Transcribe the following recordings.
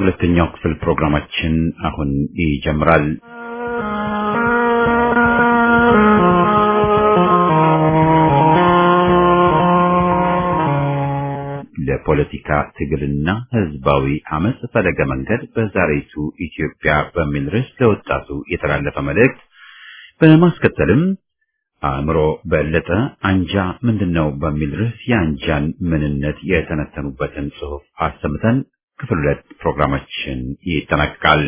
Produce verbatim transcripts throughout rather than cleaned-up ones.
ሁለተኛው ክፍል ፕሮግራማችን አሁን ይጀምራል። ለፖለቲካ ትግልና ህዝባዊ አመጽ ፈለገ መንገድ በዛሬቱ ኢትዮጵያ በሚል ርዕስ ለወጣቱ የተላለፈ መልእክት በማስከተልም አእምሮ በለጠ አንጃ ምንድነው በሚል ርዕስ የአንጃን ምንነት የተነተኑበትን ጽሑፍ አሰምተን ክፍል ሁለት ፕሮግራማችን ይጠናቀቃል።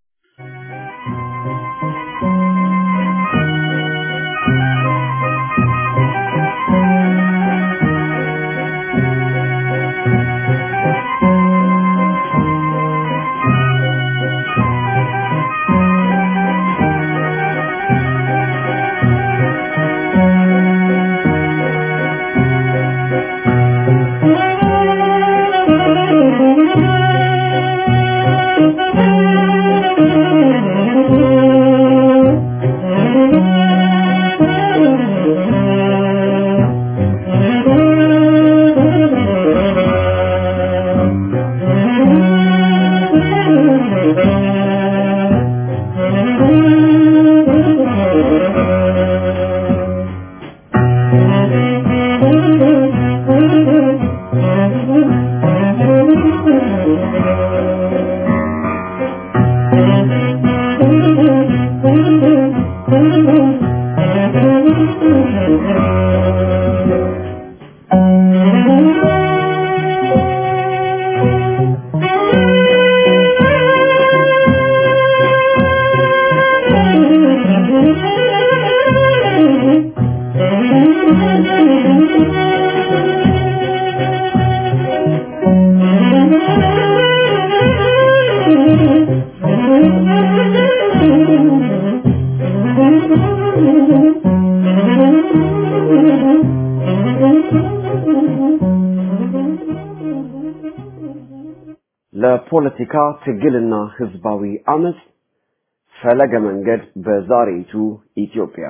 ለፖለቲካ ትግልና ህዝባዊ አመጽ ፈለገ መንገድ በዛሬቱ ኢትዮጵያ።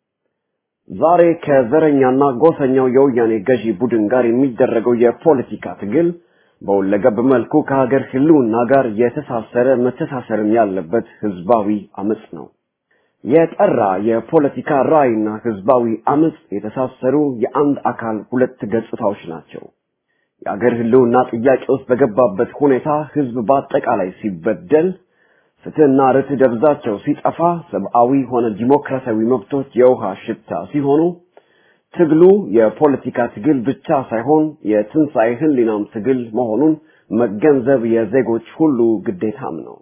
ዛሬ ከዘረኛና ጎሰኛው የወያኔ ገዢ ቡድን ጋር የሚደረገው የፖለቲካ ትግል በሁለገብ መልኩ ከሀገር ህልውና ጋር የተሳሰረ መተሳሰርም ያለበት ህዝባዊ አመጽ ነው። የጠራ የፖለቲካ ራዕይና ህዝባዊ አመጽ የተሳሰሩ የአንድ አካል ሁለት ገጽታዎች ናቸው። የሀገር ህልውና ጥያቄ ውስጥ በገባበት ሁኔታ ህዝብ በአጠቃላይ ሲበደል፣ ፍትህና ርትዕ ደብዛቸው ሲጠፋ፣ ሰብአዊ ሆነ ዲሞክራሲያዊ መብቶች የውሃ ሽታ ሲሆኑ፣ ትግሉ የፖለቲካ ትግል ብቻ ሳይሆን የትንሣኤ ህሊናም ትግል መሆኑን መገንዘብ የዜጎች ሁሉ ግዴታም ነው።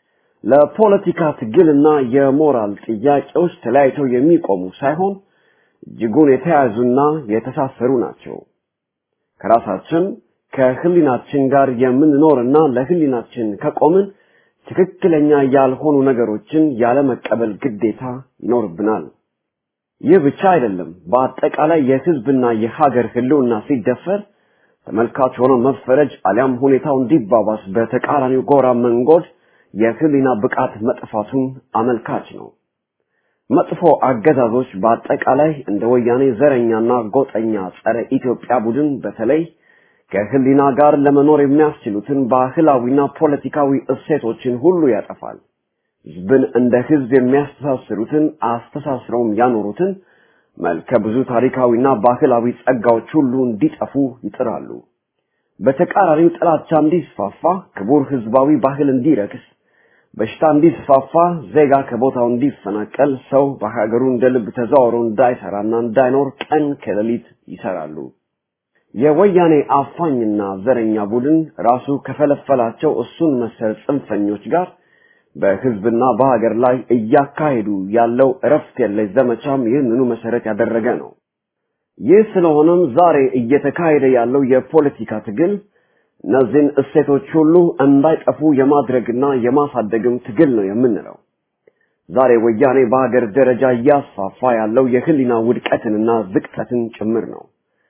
ለፖለቲካ ትግልና የሞራል ጥያቄዎች ተለያይተው የሚቆሙ ሳይሆን እጅጉን የተያያዙና የተሳሰሩ ናቸው። ከራሳችን ከህሊናችን ጋር የምንኖርና ለህሊናችን ከቆምን ትክክለኛ ያልሆኑ ነገሮችን ያለ መቀበል ግዴታ ይኖርብናል። ይህ ብቻ አይደለም። በአጠቃላይ የህዝብና የሀገር ህልውና ሲደፈር ተመልካች ሆኖ መፈረጅ አሊያም ሁኔታው እንዲባባስ በተቃራኒው ጎራ መንጎድ የህሊና ብቃት መጥፋቱን አመልካች ነው። መጥፎ አገዛዞች በአጠቃላይ እንደ ወያኔ ዘረኛና ጎጠኛ ጸረ ኢትዮጵያ ቡድን በተለይ ከህሊና ጋር ለመኖር የሚያስችሉትን ባህላዊና ፖለቲካዊ እሴቶችን ሁሉ ያጠፋል። ህዝብን እንደ ህዝብ የሚያስተሳስሩትን አስተሳስረውም ያኖሩትን መልከ ብዙ ታሪካዊና ባህላዊ ጸጋዎች ሁሉ እንዲጠፉ ይጥራሉ። በተቃራኒው ጥላቻ እንዲስፋፋ፣ ክቡር ህዝባዊ ባህል እንዲረክስ፣ በሽታ እንዲስፋፋ፣ ዜጋ ከቦታው እንዲፈናቀል፣ ሰው በሀገሩ እንደልብ ተዘዋውሮ እንዳይሰራና እንዳይኖር ቀን ከሌሊት ይሰራሉ። የወያኔ አፋኝና ዘረኛ ቡድን ራሱ ከፈለፈላቸው እሱን መሰል ጽንፈኞች ጋር በህዝብና በሀገር ላይ እያካሄዱ ያለው እረፍት የለሽ ዘመቻም ይህንኑ መሰረት ያደረገ ነው። ይህ ስለሆነም ዛሬ እየተካሄደ ያለው የፖለቲካ ትግል እነዚህን እሴቶች ሁሉ እንዳይጠፉ የማድረግና የማሳደግም ትግል ነው የምንለው። ዛሬ ወያኔ በሀገር ደረጃ እያስፋፋ ያለው የህሊና ውድቀትንና ዝቅጠትን ጭምር ነው።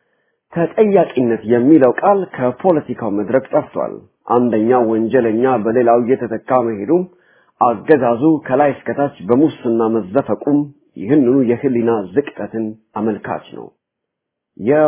ተጠያቂነት የሚለው ቃል ከፖለቲካው መድረክ ጠፍቷል። አንደኛው ወንጀለኛ በሌላው እየተተካ መሄዱም አገዛዙ ከላይ እስከታች በሙስና መዘፈቁም ይህንኑ የህሊና ዝቅጠትን አመልካች ነው።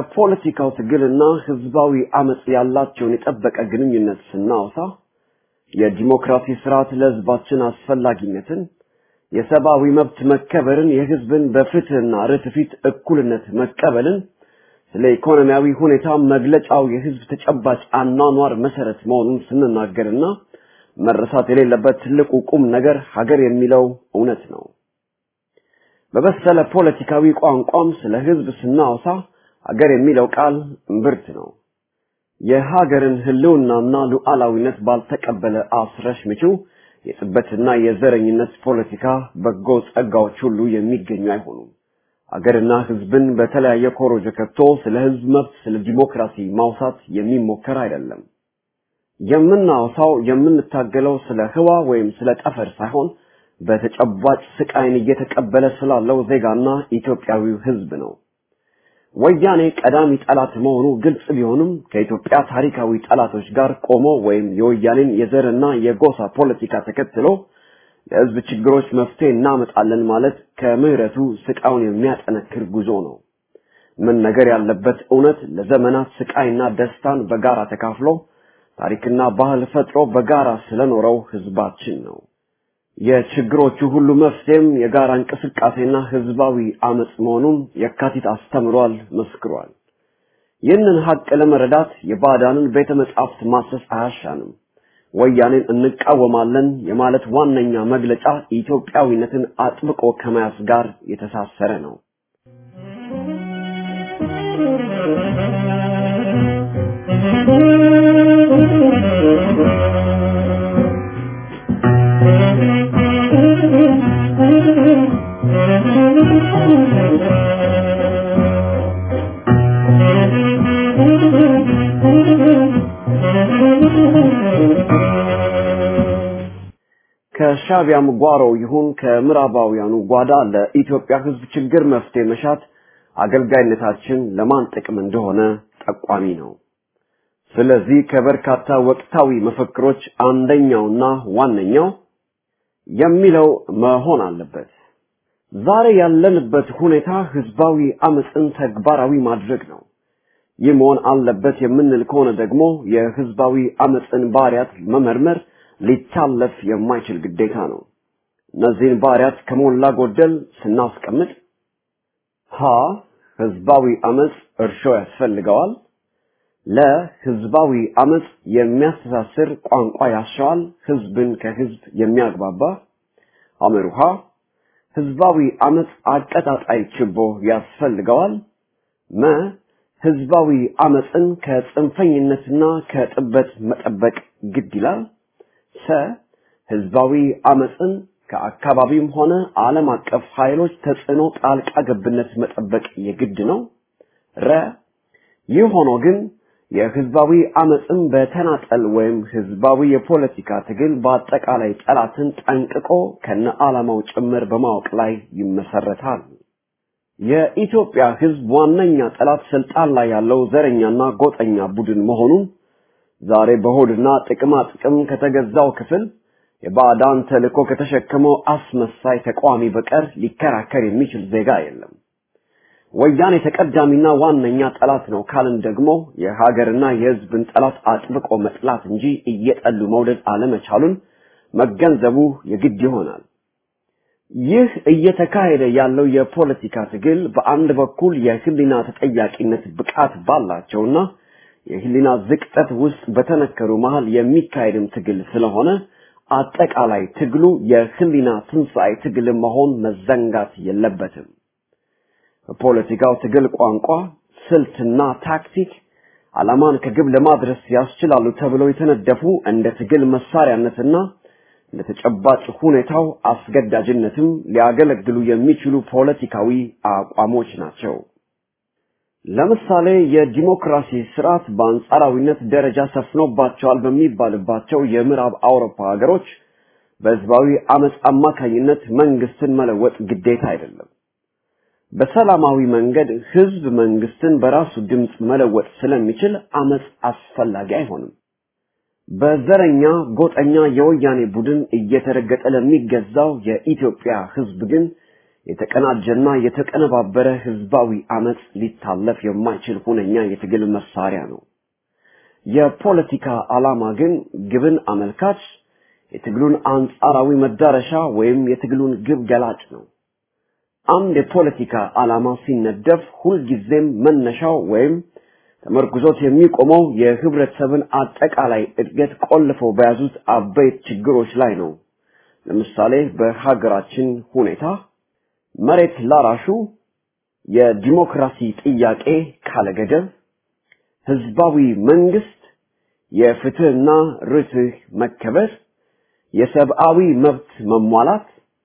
የፖለቲካው ትግልና ህዝባዊ አመጽ ያላቸውን የጠበቀ ግንኙነት ስናወሳ የዲሞክራሲ ስርዓት ለህዝባችን አስፈላጊነትን፣ የሰብአዊ መብት መከበርን፣ የህዝብን በፍትህና ርትዕ ፊት እኩልነት መቀበልን፣ ስለ ኢኮኖሚያዊ ሁኔታ መግለጫው የህዝብ ተጨባጭ አኗኗር መሰረት መሆኑን ስንናገርና መረሳት የሌለበት ትልቁ ቁም ነገር ሀገር የሚለው እውነት ነው። በበሰለ ፖለቲካዊ ቋንቋም ስለ ህዝብ ስናወሳ ሀገር የሚለው ቃል እምብርት ነው። የሀገርን ህልውናና ሉዓላዊነት ባልተቀበለ አስረሽ ምቹ የጥበትና የዘረኝነት ፖለቲካ በጎ ጸጋዎች ሁሉ የሚገኙ አይሆኑም። ሀገርና ህዝብን በተለያየ ኮሮጆ ከቶ ስለ ህዝብ መብት፣ ስለ ዲሞክራሲ ማውሳት የሚሞከር አይደለም። የምናወሳው የምንታገለው ስለ ህዋ ወይም ስለ ጠፈር ሳይሆን በተጨባጭ ስቃይን እየተቀበለ ስላለው ዜጋና ኢትዮጵያዊው ህዝብ ነው። ወያኔ ቀዳሚ ጠላት መሆኑ ግልጽ ቢሆንም ከኢትዮጵያ ታሪካዊ ጠላቶች ጋር ቆሞ ወይም የወያኔን የዘርና የጎሳ ፖለቲካ ተከትሎ ለህዝብ ችግሮች መፍትሄ እናመጣለን ማለት ከምህረቱ ስቃዩን የሚያጠነክር ጉዞ ነው። ምን ነገር ያለበት እውነት ለዘመናት ስቃይና ደስታን በጋራ ተካፍሎ ታሪክና ባህል ፈጥሮ በጋራ ስለኖረው ህዝባችን ነው። የችግሮቹ ሁሉ መፍትሄም የጋራ እንቅስቃሴና ህዝባዊ አመጽ መሆኑን የካቲት አስተምሯል፣ መስክሯል። ይህንን ሀቅ ለመረዳት የባዕዳንን ቤተ መጻሕፍት ማሰስ አያሻንም። ወያኔን እንቃወማለን የማለት ዋነኛ መግለጫ ኢትዮጵያዊነትን አጥብቆ ከመያዝ ጋር የተሳሰረ ነው። ከሻቢያም ጓሮ ይሁን ከምዕራባውያኑ ጓዳ ለኢትዮጵያ ህዝብ ችግር መፍትሄ መሻት አገልጋይነታችን ለማን ጥቅም እንደሆነ ጠቋሚ ነው። ስለዚህ ከበርካታ ወቅታዊ መፈክሮች አንደኛውና ዋነኛው የሚለው መሆን አለበት። ዛሬ ያለንበት ሁኔታ ህዝባዊ አመጽን ተግባራዊ ማድረግ ነው። ይህ መሆን አለበት የምንል ከሆነ ደግሞ የህዝባዊ አመጽን ባህሪያት መመርመር ሊታለፍ የማይችል ግዴታ ነው። እነዚህን ባህሪያት ከሞላ ጎደል ስናስቀምጥ ሀ ህዝባዊ አመጽ እርሾ ያስፈልገዋል። ለህዝባዊ አመጽ የሚያስተሳስር ቋንቋ ያሻዋል፣ ህዝብን ከህዝብ የሚያግባባ። አመሩሃ ህዝባዊ አመጽ አቀጣጣይ ችቦ ያስፈልገዋል። መ ህዝባዊ አመጽን ከጽንፈኝነትና ከጥበት መጠበቅ ግድ ይላል። ሰ ህዝባዊ አመጽን ከአካባቢም ሆነ ዓለም አቀፍ ኃይሎች ተጽዕኖ ጣልቃ ገብነት መጠበቅ የግድ ነው። ረ ይህ ሆኖ ግን የህዝባዊ አመጽን በተናጠል ወይም ህዝባዊ የፖለቲካ ትግል በአጠቃላይ ጠላትን ጠንቅቆ ከነ ዓላማው ጭምር በማወቅ ላይ ይመሰረታል። የኢትዮጵያ ህዝብ ዋነኛ ጠላት ስልጣን ላይ ያለው ዘረኛና ጎጠኛ ቡድን መሆኑን ዛሬ በሆድና ጥቅማ ጥቅም ከተገዛው ክፍል የባዕዳን ተልእኮ ከተሸከመው አስመሳይ ተቋሚ በቀር ሊከራከር የሚችል ዜጋ የለም። ወያኔ ተቀዳሚና ዋነኛ ጠላት ነው ካልን ደግሞ የሀገርና የህዝብን ጠላት አጥብቆ መጥላት እንጂ እየጠሉ መውደድ አለመቻሉን መገንዘቡ የግድ ይሆናል። ይህ እየተካሄደ ያለው የፖለቲካ ትግል በአንድ በኩል የህሊና ተጠያቂነት ብቃት ባላቸውና የህሊና ዝቅጠት ውስጥ በተነከሩ መሃል የሚካሄድም ትግል ስለሆነ አጠቃላይ ትግሉ የህሊና ትንሣኤ ትግል መሆን መዘንጋት የለበትም። በፖለቲካው ትግል ቋንቋ፣ ስልትና ታክቲክ ዓላማን ከግብ ለማድረስ ያስችላሉ ተብለው የተነደፉ እንደ ትግል መሳሪያነትና እንደ ተጨባጭ ሁኔታው አስገዳጅነትም ሊያገለግሉ የሚችሉ ፖለቲካዊ አቋሞች ናቸው። ለምሳሌ የዲሞክራሲ ስርዓት በአንጻራዊነት ደረጃ ሰፍኖባቸዋል በሚባልባቸው የምዕራብ አውሮፓ ሀገሮች በህዝባዊ አመጽ አማካኝነት መንግስትን መለወጥ ግዴታ አይደለም። በሰላማዊ መንገድ ህዝብ መንግስትን በራሱ ድምጽ መለወጥ ስለሚችል አመጽ አስፈላጊ አይሆንም። በዘረኛ ጎጠኛ የወያኔ ቡድን እየተረገጠ ለሚገዛው የኢትዮጵያ ህዝብ ግን የተቀናጀና የተቀነባበረ ህዝባዊ አመጽ ሊታለፍ የማይችል ሁነኛ የትግል መሳሪያ ነው። የፖለቲካ ዓላማ ግን ግብን አመልካች፣ የትግሉን አንጻራዊ መዳረሻ ወይም የትግሉን ግብ ገላጭ ነው። አንድ የፖለቲካ ዓላማ ሲነደፍ ሁልጊዜም መነሻው ወይም ተመርኩዞት የሚቆመው የህብረተሰብን አጠቃላይ እድገት ቆልፈው በያዙት አበይት ችግሮች ላይ ነው። ለምሳሌ በሀገራችን ሁኔታ መሬት ላራሹ የዲሞክራሲ ጥያቄ ካለገደብ፣ ህዝባዊ መንግስት፣ የፍትህና ርትዕ መከበር፣ የሰብአዊ መብት መሟላት፣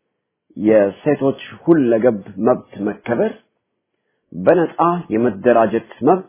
የሴቶች ሁለገብ መብት መከበር፣ በነጻ የመደራጀት መብት፣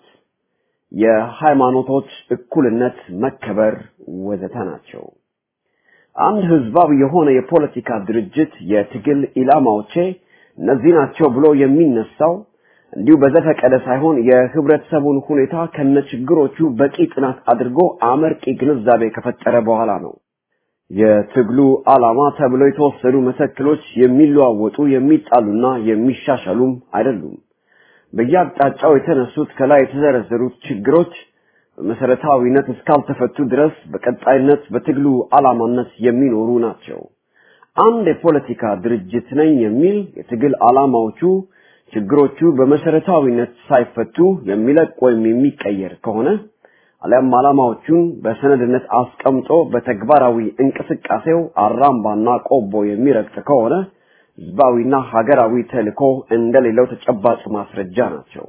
የሃይማኖቶች እኩልነት መከበር ወዘተ ናቸው። አንድ ህዝባዊ የሆነ የፖለቲካ ድርጅት የትግል ኢላማዎቼ እነዚህ ናቸው ብሎ የሚነሳው እንዲሁ በዘፈቀደ ሳይሆን የህብረተሰቡን ሁኔታ ከነችግሮቹ በቂ ጥናት አድርጎ አመርቂ ግንዛቤ ከፈጠረ በኋላ ነው። የትግሉ ዓላማ ተብሎ የተወሰዱ መሰክሎች የሚለዋወጡ የሚጣሉና የሚሻሻሉም አይደሉም። በየአቅጣጫው የተነሱት ከላይ የተዘረዘሩት ችግሮች በመሰረታዊነት እስካልተፈቱ ድረስ በቀጣይነት በትግሉ ዓላማነት የሚኖሩ ናቸው። አንድ የፖለቲካ ድርጅት ነኝ የሚል የትግል ዓላማዎቹ ችግሮቹ በመሰረታዊነት ሳይፈቱ የሚለቅ ወይም የሚቀየር ከሆነ አለም ዓላማዎቹን በሰነድነት አስቀምጦ በተግባራዊ እንቅስቃሴው አራምባና ቆቦ የሚረግጥ ከሆነ ህዝባዊና ሀገራዊ ተልዕኮ እንደሌለው ተጨባጭ ማስረጃ ናቸው።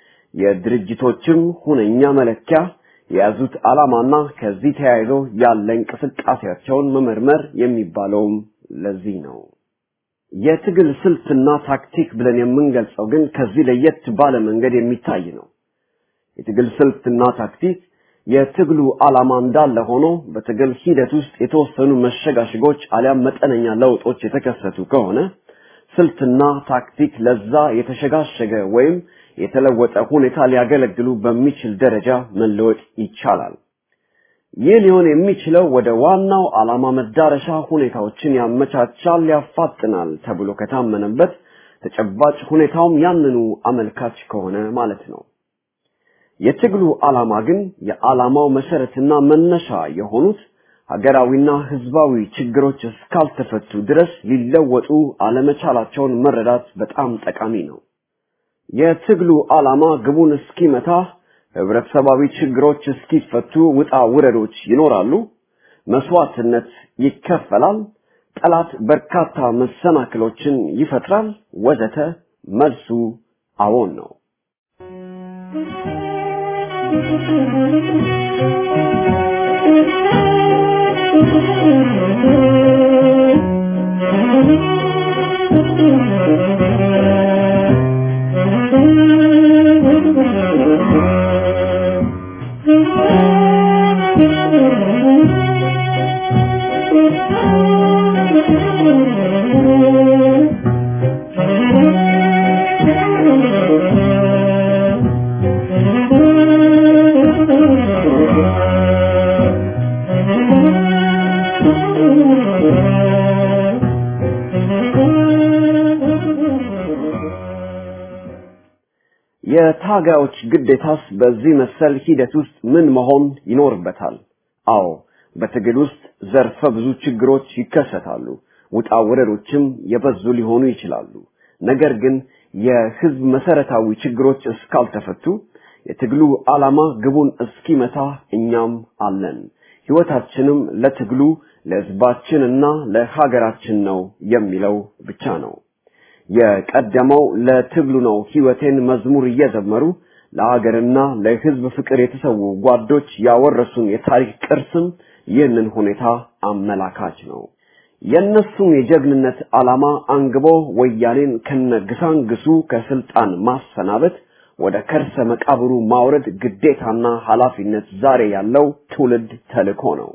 የድርጅቶችም ሁነኛ መለኪያ የያዙት ዓላማና ከዚህ ተያይዞ ያለ እንቅስቃሴያቸውን መመርመር የሚባለውም ለዚህ ነው። የትግል ስልትና ታክቲክ ብለን የምንገልጸው ግን ከዚህ ለየት ባለ መንገድ የሚታይ ነው። የትግል ስልትና ታክቲክ የትግሉ ዓላማ እንዳለ ሆኖ በትግል ሂደት ውስጥ የተወሰኑ መሸጋሸጎች አሊያም መጠነኛ ለውጦች የተከሰቱ ከሆነ ስልትና ታክቲክ ለዛ የተሸጋሸገ ወይም የተለወጠ ሁኔታ ሊያገለግሉ በሚችል ደረጃ መለወጥ ይቻላል። ይህ ሊሆን የሚችለው ወደ ዋናው ዓላማ መዳረሻ ሁኔታዎችን ያመቻቻል፣ ያፋጥናል ተብሎ ከታመነበት ተጨባጭ ሁኔታውም ያንኑ አመልካች ከሆነ ማለት ነው። የትግሉ ዓላማ ግን የዓላማው መሰረትና መነሻ የሆኑት ሀገራዊና ህዝባዊ ችግሮች እስካልተፈቱ ድረስ ሊለወጡ አለመቻላቸውን መረዳት በጣም ጠቃሚ ነው። የትግሉ ዓላማ ግቡን እስኪመታ ህብረተሰባዊ ችግሮች እስኪፈቱ ውጣ ውረዶች ይኖራሉ፣ መስዋዕትነት ይከፈላል፣ ጠላት በርካታ መሰናክሎችን ይፈጥራል ወዘተ። መልሱ አዎን ነው። የታጋዮች ግዴታስ በዚህ መሰል ሂደት ውስጥ ምን መሆን ይኖርበታል? አዎ፣ በትግል ውስጥ ዘርፈ ብዙ ችግሮች ይከሰታሉ፣ ውጣ ውረዶችም የበዙ ሊሆኑ ይችላሉ። ነገር ግን የህዝብ መሰረታዊ ችግሮች እስካልተፈቱ የትግሉ ዓላማ ግቡን እስኪመታ እኛም አለን። ህይወታችንም ለትግሉ ለህዝባችንና ለሀገራችን ነው የሚለው ብቻ ነው። የቀደመው ለትግሉ ነው ህይወቴን መዝሙር እየዘመሩ ለሀገርና ለህዝብ ፍቅር የተሰዉ ጓዶች ያወረሱን የታሪክ ቅርስም ይህንን ሁኔታ አመላካች ነው። የነሱም የጀግንነት ዓላማ አንግቦ ወያኔን ከነግሳንግሱ ከስልጣን ማሰናበት ወደ ከርሰ መቃብሩ ማውረድ ግዴታና ኃላፊነት ዛሬ ያለው ትውልድ ተልዕኮ ነው።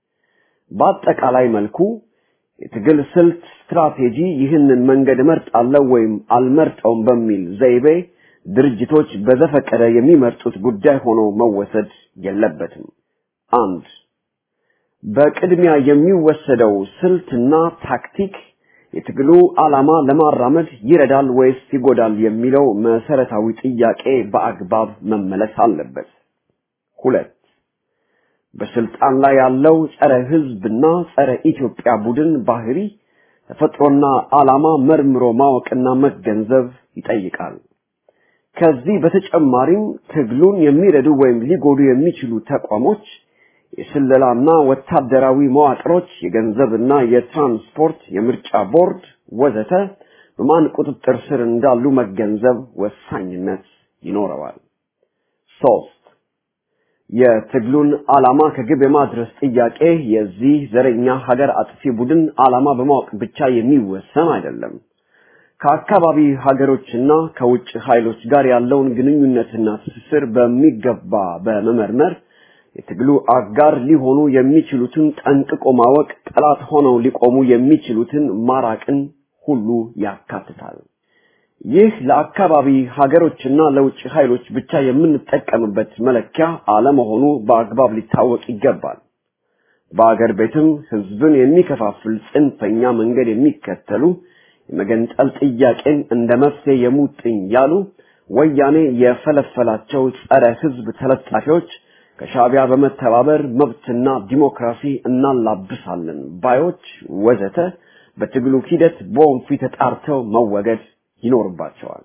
በአጠቃላይ መልኩ የትግል ስልት ስትራቴጂ ይህንን መንገድ መርጣለው ወይም አልመርጠውም በሚል ዘይቤ ድርጅቶች በዘፈቀደ የሚመርጡት ጉዳይ ሆኖ መወሰድ የለበትም። አንድ በቅድሚያ የሚወሰደው ስልትና ታክቲክ የትግሉ ዓላማ ለማራመድ ይረዳል ወይስ ይጎዳል የሚለው መሰረታዊ ጥያቄ በአግባብ መመለስ አለበት። ሁለት በስልጣን ላይ ያለው ጸረ ህዝብና ጸረ ኢትዮጵያ ቡድን ባህሪ ተፈጥሮና ዓላማ መርምሮ ማወቅና መገንዘብ ይጠይቃል። ከዚህ በተጨማሪም ትግሉን የሚረዱ ወይም ሊጎዱ የሚችሉ ተቋሞች፣ የስለላና ወታደራዊ መዋቅሮች፣ የገንዘብና የትራንስፖርት፣ የምርጫ ቦርድ ወዘተ በማን ቁጥጥር ስር እንዳሉ መገንዘብ ወሳኝነት ይኖረዋል። ሶስት የትግሉን ዓላማ ከግብ የማድረስ ጥያቄ የዚህ ዘረኛ ሀገር አጥፊ ቡድን ዓላማ በማወቅ ብቻ የሚወሰን አይደለም። ከአካባቢ ሀገሮችና ከውጭ ኃይሎች ጋር ያለውን ግንኙነትና ትስስር በሚገባ በመመርመር የትግሉ አጋር ሊሆኑ የሚችሉትን ጠንቅቆ ማወቅ፣ ጠላት ሆነው ሊቆሙ የሚችሉትን ማራቅን ሁሉ ያካትታል። ይህ ለአካባቢ ሀገሮችና ለውጭ ኃይሎች ብቻ የምንጠቀምበት መለኪያ አለመሆኑ በአግባብ ሊታወቅ ይገባል። በአገር ቤትም ህዝብን የሚከፋፍል ጽንፈኛ መንገድ የሚከተሉ የመገንጠል ጥያቄን እንደ መፍትሄ የሙጥኝ ያሉ ወያኔ የፈለፈላቸው ጸረ ህዝብ ተለጣፊዎች ከሻዕቢያ በመተባበር መብትና ዲሞክራሲ እናላብሳለን ባዮች ወዘተ በትግሉ ሂደት በወንፊት ተጣርተው መወገድ ይኖርባቸዋል።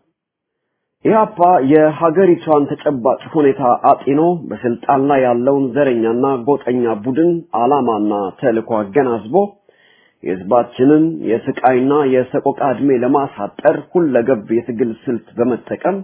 ኢህአፓ የሀገሪቷን ተጨባጭ ሁኔታ አጢኖ በስልጣን ላይ ያለውን ዘረኛና ጎጠኛ ቡድን ዓላማና ተልዕኮ አገናዝቦ የህዝባችንን የስቃይና የሰቆቃ ዕድሜ ለማሳጠር ሁለገብ የትግል ስልት በመጠቀም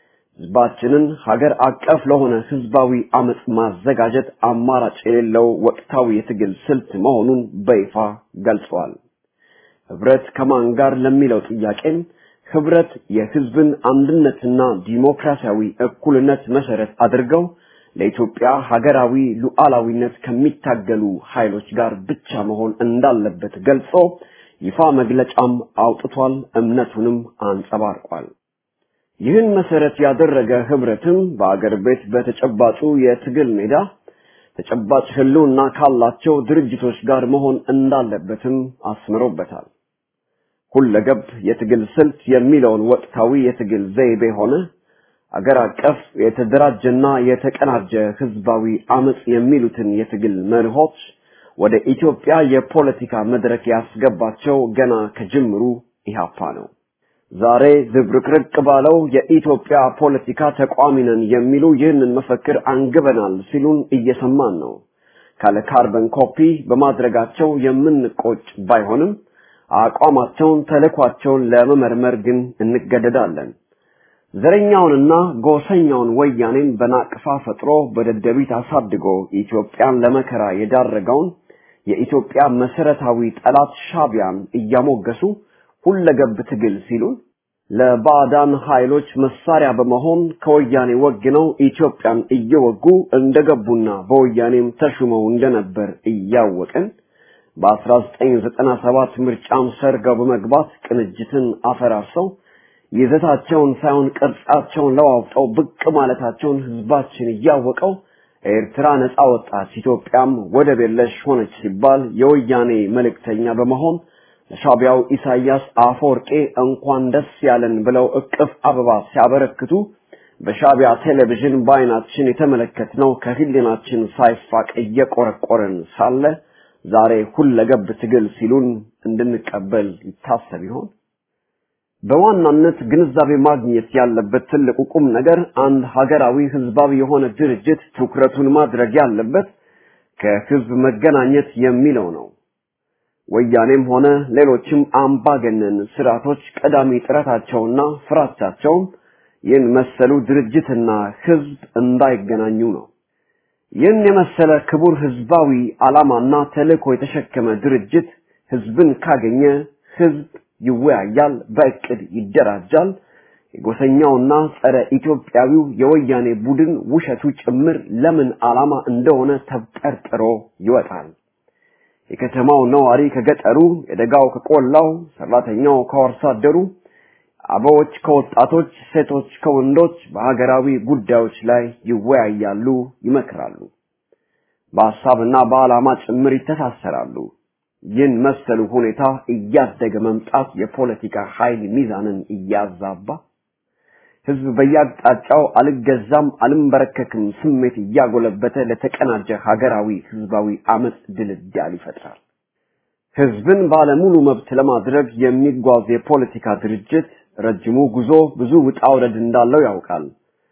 ህዝባችንን ሀገር አቀፍ ለሆነ ህዝባዊ አመጽ ማዘጋጀት አማራጭ የሌለው ወቅታዊ የትግል ስልት መሆኑን በይፋ ገልጿል። ህብረት ከማን ጋር ለሚለው ጥያቄም ህብረት የህዝብን አንድነትና ዲሞክራሲያዊ እኩልነት መሰረት አድርገው ለኢትዮጵያ ሀገራዊ ሉዓላዊነት ከሚታገሉ ኃይሎች ጋር ብቻ መሆን እንዳለበት ገልጾ ይፋ መግለጫም አውጥቷል፣ እምነቱንም አንጸባርቋል። ይህን መሰረት ያደረገ ህብረትም በአገር ቤት በተጨባጩ የትግል ሜዳ ተጨባጭ ህልውና ካላቸው ድርጅቶች ጋር መሆን እንዳለበትም አስምሮበታል። ሁለገብ የትግል ስልት የሚለውን ወቅታዊ የትግል ዘይቤ ሆነ አገር አቀፍ የተደራጀና የተቀናጀ ህዝባዊ አመጽ የሚሉትን የትግል መርሆች ወደ ኢትዮጵያ የፖለቲካ መድረክ ያስገባቸው ገና ከጅምሩ ኢህአፓ ነው። ዛሬ ዝብርቅርቅ ባለው የኢትዮጵያ ፖለቲካ ተቋሚ ነን የሚሉ ይህንን መፈክር አንግበናል ሲሉን እየሰማን ነው። ካለ ካርበን ኮፒ በማድረጋቸው የምንቆጭ ባይሆንም አቋማቸውን ተልዕኳቸውን ለመመርመር ግን እንገደዳለን። ዘረኛውንና ጎሰኛውን ወያኔን በናቅፋ ፈጥሮ በደደቢት አሳድጎ ኢትዮጵያን ለመከራ የዳረገውን የኢትዮጵያ መሰረታዊ ጠላት ሻዕቢያን እያሞገሱ ሁለገብ ትግል ሲሉ ለባዕዳን ኃይሎች መሳሪያ በመሆን ከወያኔ ወግነው ኢትዮጵያን እየወጉ እንደገቡና በወያኔም ተሹመው እንደነበር እያወቅን በ1997 ምርጫም ሰርገው በመግባት ቅንጅትን አፈራርሰው ይዘታቸውን ሳይሆን ቅርጻቸውን ለዋውጠው ብቅ ማለታቸውን ህዝባችን እያወቀው ኤርትራ ነጻ ወጣች፣ ኢትዮጵያም ወደብ የለሽ ሆነች ሲባል የወያኔ መልእክተኛ በመሆን ለሻዕቢያው ኢሳያስ አፈወርቂ እንኳን ደስ ያለን ብለው እቅፍ አበባ ሲያበረክቱ በሻዕቢያ ቴሌቪዥን በአይናችን የተመለከትነው ከህሊናችን ሳይፋቅ እየቆረቆረን ሳለ ዛሬ ሁለገብ ትግል ሲሉን እንድንቀበል ይታሰብ ይሆን? በዋናነት ግንዛቤ ማግኘት ያለበት ትልቁ ቁም ነገር አንድ ሀገራዊ ህዝባዊ የሆነ ድርጅት ትኩረቱን ማድረግ ያለበት ከህዝብ መገናኘት የሚለው ነው። ወያኔም ሆነ ሌሎችም አምባገነን ስርዓቶች ቀዳሚ ጥረታቸውና ፍራቻቸው ይህን መሰሉ ድርጅትና ህዝብ እንዳይገናኙ ነው። ይህን የመሰለ ክቡር ህዝባዊ ዓላማና ተልዕኮ የተሸከመ ድርጅት ህዝብን ካገኘ ህዝብ ይወያያል፣ በእቅድ ይደራጃል። የጎሰኛውና ጸረ ኢትዮጵያዊው የወያኔ ቡድን ውሸቱ ጭምር ለምን ዓላማ እንደሆነ ተጠርጥሮ ይወጣል። የከተማው ነዋሪ ከገጠሩ፣ የደጋው ከቆላው፣ ሰራተኛው ከአርሶ አደሩ፣ አባዎች ከወጣቶች፣ ሴቶች ከወንዶች በሀገራዊ ጉዳዮች ላይ ይወያያሉ፣ ይመክራሉ። በሐሳብና በዓላማ ጭምር ይተሳሰራሉ። ይህን መሰሉ ሁኔታ እያደገ መምጣት የፖለቲካ ኃይል ሚዛንን እያዛባ ህዝብ በያጣጫው አልገዛም አልንበረከክም ስሜት ያጎለበተ ለተቀናጀ ሀገራዊ ህዝባዊ አመጽ ድልዳል ይፈጥራል። ህዝብን ባለሙሉ መብት ለማድረግ የሚጓዝ የፖለቲካ ድርጅት ረጅሙ ጉዞ ብዙ ውጣ ውረድ እንዳለው ያውቃል።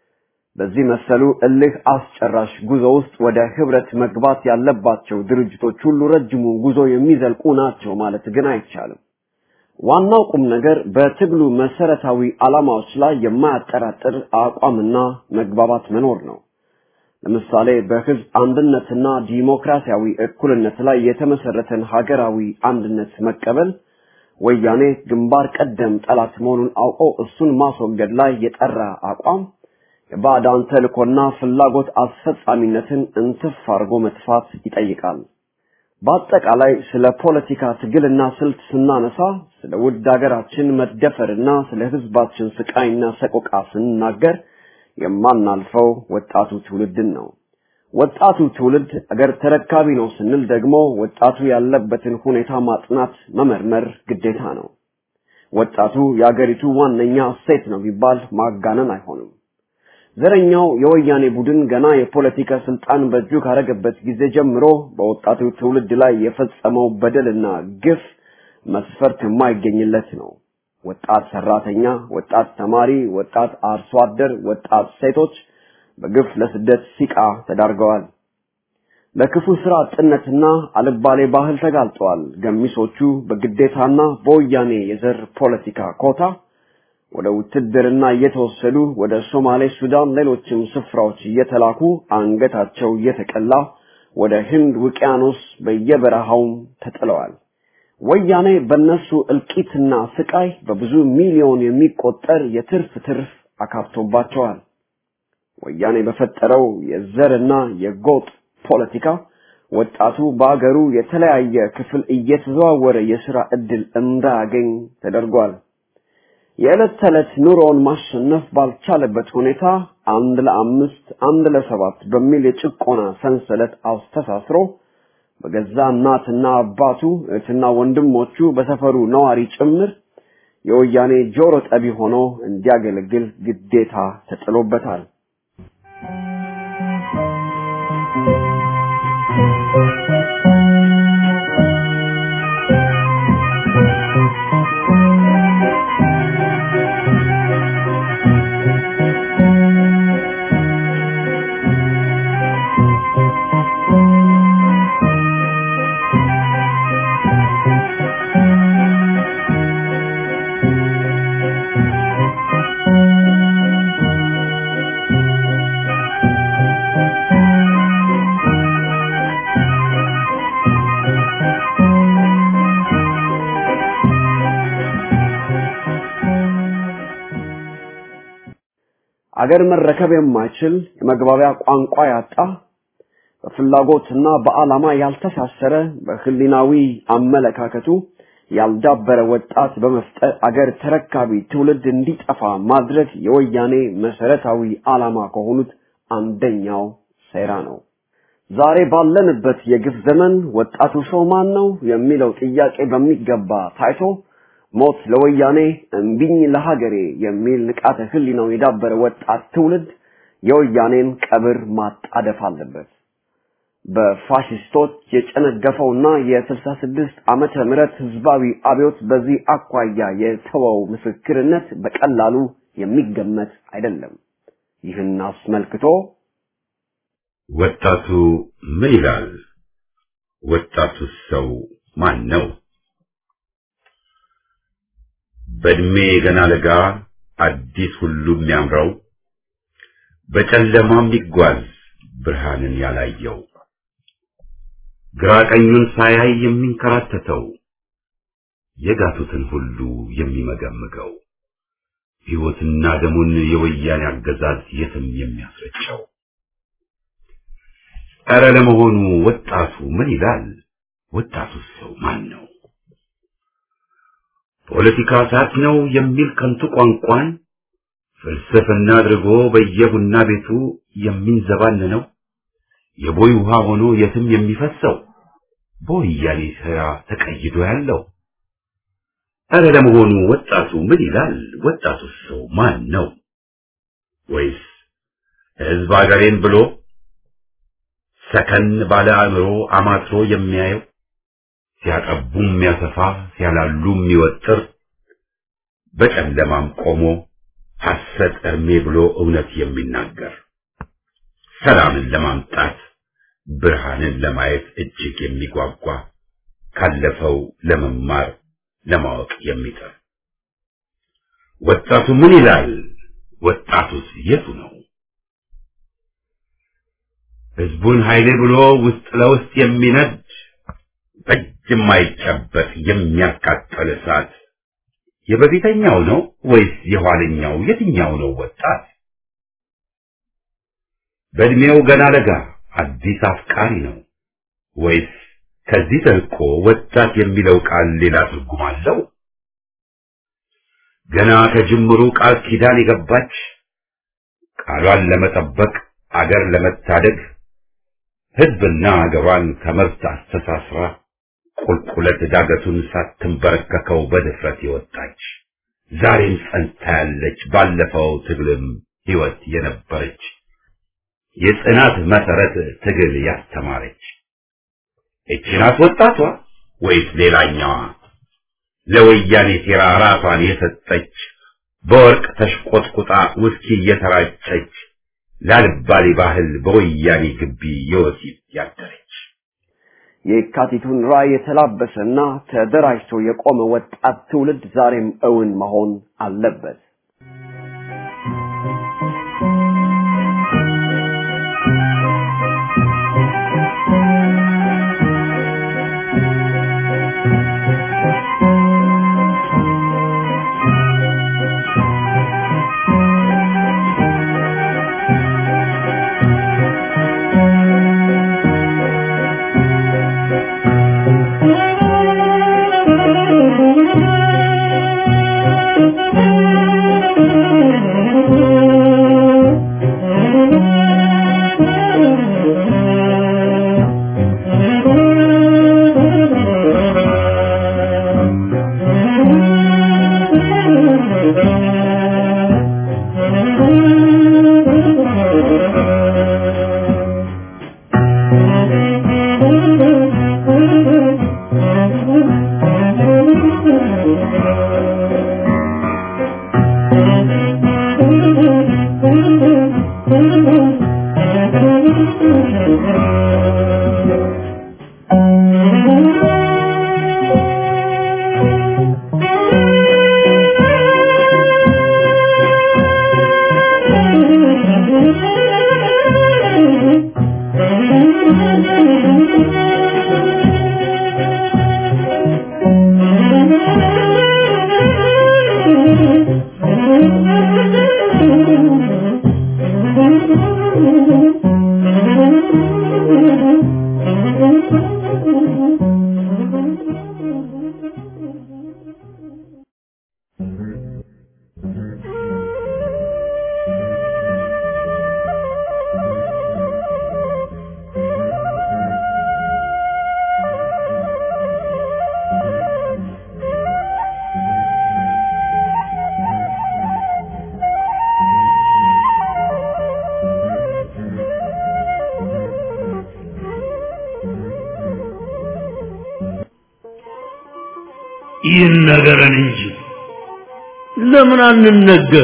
በዚህ መሰሉ እልህ አስጨራሽ ጉዞ ውስጥ ወደ ህብረት መግባት ያለባቸው ድርጅቶች ሁሉ ረጅሙ ጉዞ የሚዘልቁ ናቸው ማለት ግን አይቻልም። ዋናው ቁም ነገር በትግሉ መሰረታዊ ዓላማዎች ላይ የማያጠራጥር አቋምና መግባባት መኖር ነው። ለምሳሌ በህዝብ አንድነትና ዲሞክራሲያዊ እኩልነት ላይ የተመሰረተን ሀገራዊ አንድነት መቀበል፣ ወያኔ ግንባር ቀደም ጠላት መሆኑን አውቆ እሱን ማስወገድ ላይ የጠራ አቋም፣ የባዕዳን ተልእኮና ፍላጎት አስፈጻሚነትን እንትፍ አድርጎ መጥፋት ይጠይቃል። በአጠቃላይ ስለ ፖለቲካ ትግልና ስልት ስናነሳ ስለ ውድ ሀገራችን መደፈርና ስለ ህዝባችን ስቃይና ሰቆቃ ስንናገር የማናልፈው ወጣቱ ትውልድን ነው። ወጣቱ ትውልድ አገር ተረካቢ ነው ስንል ደግሞ ወጣቱ ያለበትን ሁኔታ ማጥናት መመርመር ግዴታ ነው። ወጣቱ የአገሪቱ ዋነኛ እሴት ነው ቢባል ማጋነን አይሆንም። ዘረኛው የወያኔ ቡድን ገና የፖለቲካ ስልጣን በእጁ ካረገበት ጊዜ ጀምሮ በወጣቱ ትውልድ ላይ የፈጸመው በደልና ግፍ መስፈርት የማይገኝለት ነው። ወጣት ሰራተኛ፣ ወጣት ተማሪ፣ ወጣት አርሶ አደር፣ ወጣት ሴቶች በግፍ ለስደት ሲቃ ተዳርገዋል። ለክፉ ስራ አጥነትና አልባሌ ባህል ተጋልጠዋል። ገሚሶቹ በግዴታና በወያኔ የዘር ፖለቲካ ኮታ ወደ ውትድርና እየተወሰዱ ወደ ሶማሌ፣ ሱዳን፣ ሌሎችም ስፍራዎች እየተላኩ አንገታቸው እየተቀላ ወደ ህንድ ውቅያኖስ በየበረሃው ተጥለዋል። ወያኔ በነሱ እልቂትና ስቃይ በብዙ ሚሊዮን የሚቆጠር የትርፍ ትርፍ አካብቶባቸዋል። ወያኔ በፈጠረው የዘርና የጎጥ ፖለቲካ ወጣቱ በአገሩ የተለያየ ክፍል እየተዘዋወረ የሥራ ዕድል እንዳያገኝ ተደርጓል። የዕለት ተዕለት ኑሮውን ማሸነፍ ባልቻለበት ሁኔታ አንድ ለአምስት አንድ ለሰባት በሚል የጭቆና ሰንሰለት አስተሳስሮ በገዛ እናትና አባቱ እህትና ወንድሞቹ በሰፈሩ ነዋሪ ጭምር የወያኔ ጆሮ ጠቢ ሆኖ እንዲያገለግል ግዴታ ተጥሎበታል። አገር መረከብ የማይችል የመግባቢያ ቋንቋ ያጣ በፍላጎትና በዓላማ ያልተሳሰረ በህሊናዊ አመለካከቱ ያልዳበረ ወጣት በመፍጠር አገር ተረካቢ ትውልድ እንዲጠፋ ማድረግ የወያኔ መሰረታዊ ዓላማ ከሆኑት አንደኛው ሴራ ነው። ዛሬ ባለንበት የግፍ ዘመን ወጣቱ ሰው ማን ነው የሚለው ጥያቄ በሚገባ ታይቶ ሞት ለወያኔ እንቢኝ ለሀገሬ የሚል ንቃተ ህሊናው የዳበረ ወጣት ትውልድ የወያኔን ቀብር ማጣደፍ አለበት። በፋሺስቶች የጨነገፈውና የስልሳ ስድስት ዓመተ ምህረት ህዝባዊ አብዮት በዚህ አኳያ የተወው ምስክርነት በቀላሉ የሚገመት አይደለም። ይህን አስመልክቶ ወጣቱ ምን ይላል? ወጣቱ ሰው ማን ነው? በእድሜ ገና ለጋ አዲስ ሁሉ የሚያምረው በጨለማም ይጓዝ ብርሃንን ያላየው ግራ ቀኙን ሳያይ የሚንከራተተው የጋቱትን ሁሉ የሚመገምገው ሕይወትና ደሙን የወያኔ አገዛዝ የትም የሚያስረጨው ኧረ ለመሆኑ ወጣቱ ምን ይላል? ወጣቱ ሰው ማን ነው? ፖለቲካ ሳት ነው የሚል ከንቱ ቋንቋን ፍልስፍና አድርጎ በየቡና ቤቱ የሚንዘባነነው የቦይ ውሃ ሆኖ የትም የሚፈሰው በወያኔ ሥራ ተቀይዶ ያለው ኧረ ለመሆኑ ወጣቱ ምን ይላል? ወጣቱ ሰው ማን ነው? ወይስ ሕዝብ አገሬን ብሎ ሰከን ባለ አእምሮ አማትሮ የሚያየው ሲያጠቡም የሚያሰፋ ሲያላሉም የሚወጥር በጨለማም ቆሞ ሐሰት እርሜ ብሎ እውነት የሚናገር ሰላምን ለማምጣት ብርሃንን ለማየት እጅግ የሚጓጓ ካለፈው ለመማር ለማወቅ የሚጥር ወጣቱ ምን ይላል? ወጣቱስ የቱ ነው? ሕዝቡን ኃይሌ ብሎ ውስጥ ለውስጥ የሚነድ በእጅ የማይጨበጥ የሚያቃጥል እሳት የበፊተኛው ነው ወይስ የኋለኛው? የትኛው ነው ወጣት? በእድሜው ገና ለጋ አዲስ አፍቃሪ ነው ወይስ ከዚህ ተልቆ ወጣት የሚለው ቃል ሌላ ትርጉም አለው? ገና ከጅምሩ ቃል ኪዳን የገባች ቃሏን ለመጠበቅ አገር ለመታደግ ሕዝብና አገሯን ከመብት አስተሳስራ ቁልቁለት ዳገቱን ሳትንበረከከው በድፍረት የወጣች ዛሬም ጸንታ ያለች ባለፈው ትግልም ሕይወት የነበረች የጽናት መሰረት ትግል ያስተማረች እቺ ናት ወጣቷ ወይስ ሌላኛዋ? ለወያኔ ሴራ ራሷን የሰጠች በወርቅ ተሽቆጥቁጣ ውስኪ እየተራጨች ላልባሌ ባህል በወያኔ ግቢ የወሲብ ያደረች የካቲቱን ራዕይ የተላበሰና ተደራጅቶ የቆመ ወጣት ትውልድ ዛሬም እውን መሆን አለበት። ይነገረን እንጂ ለምን አንነገር?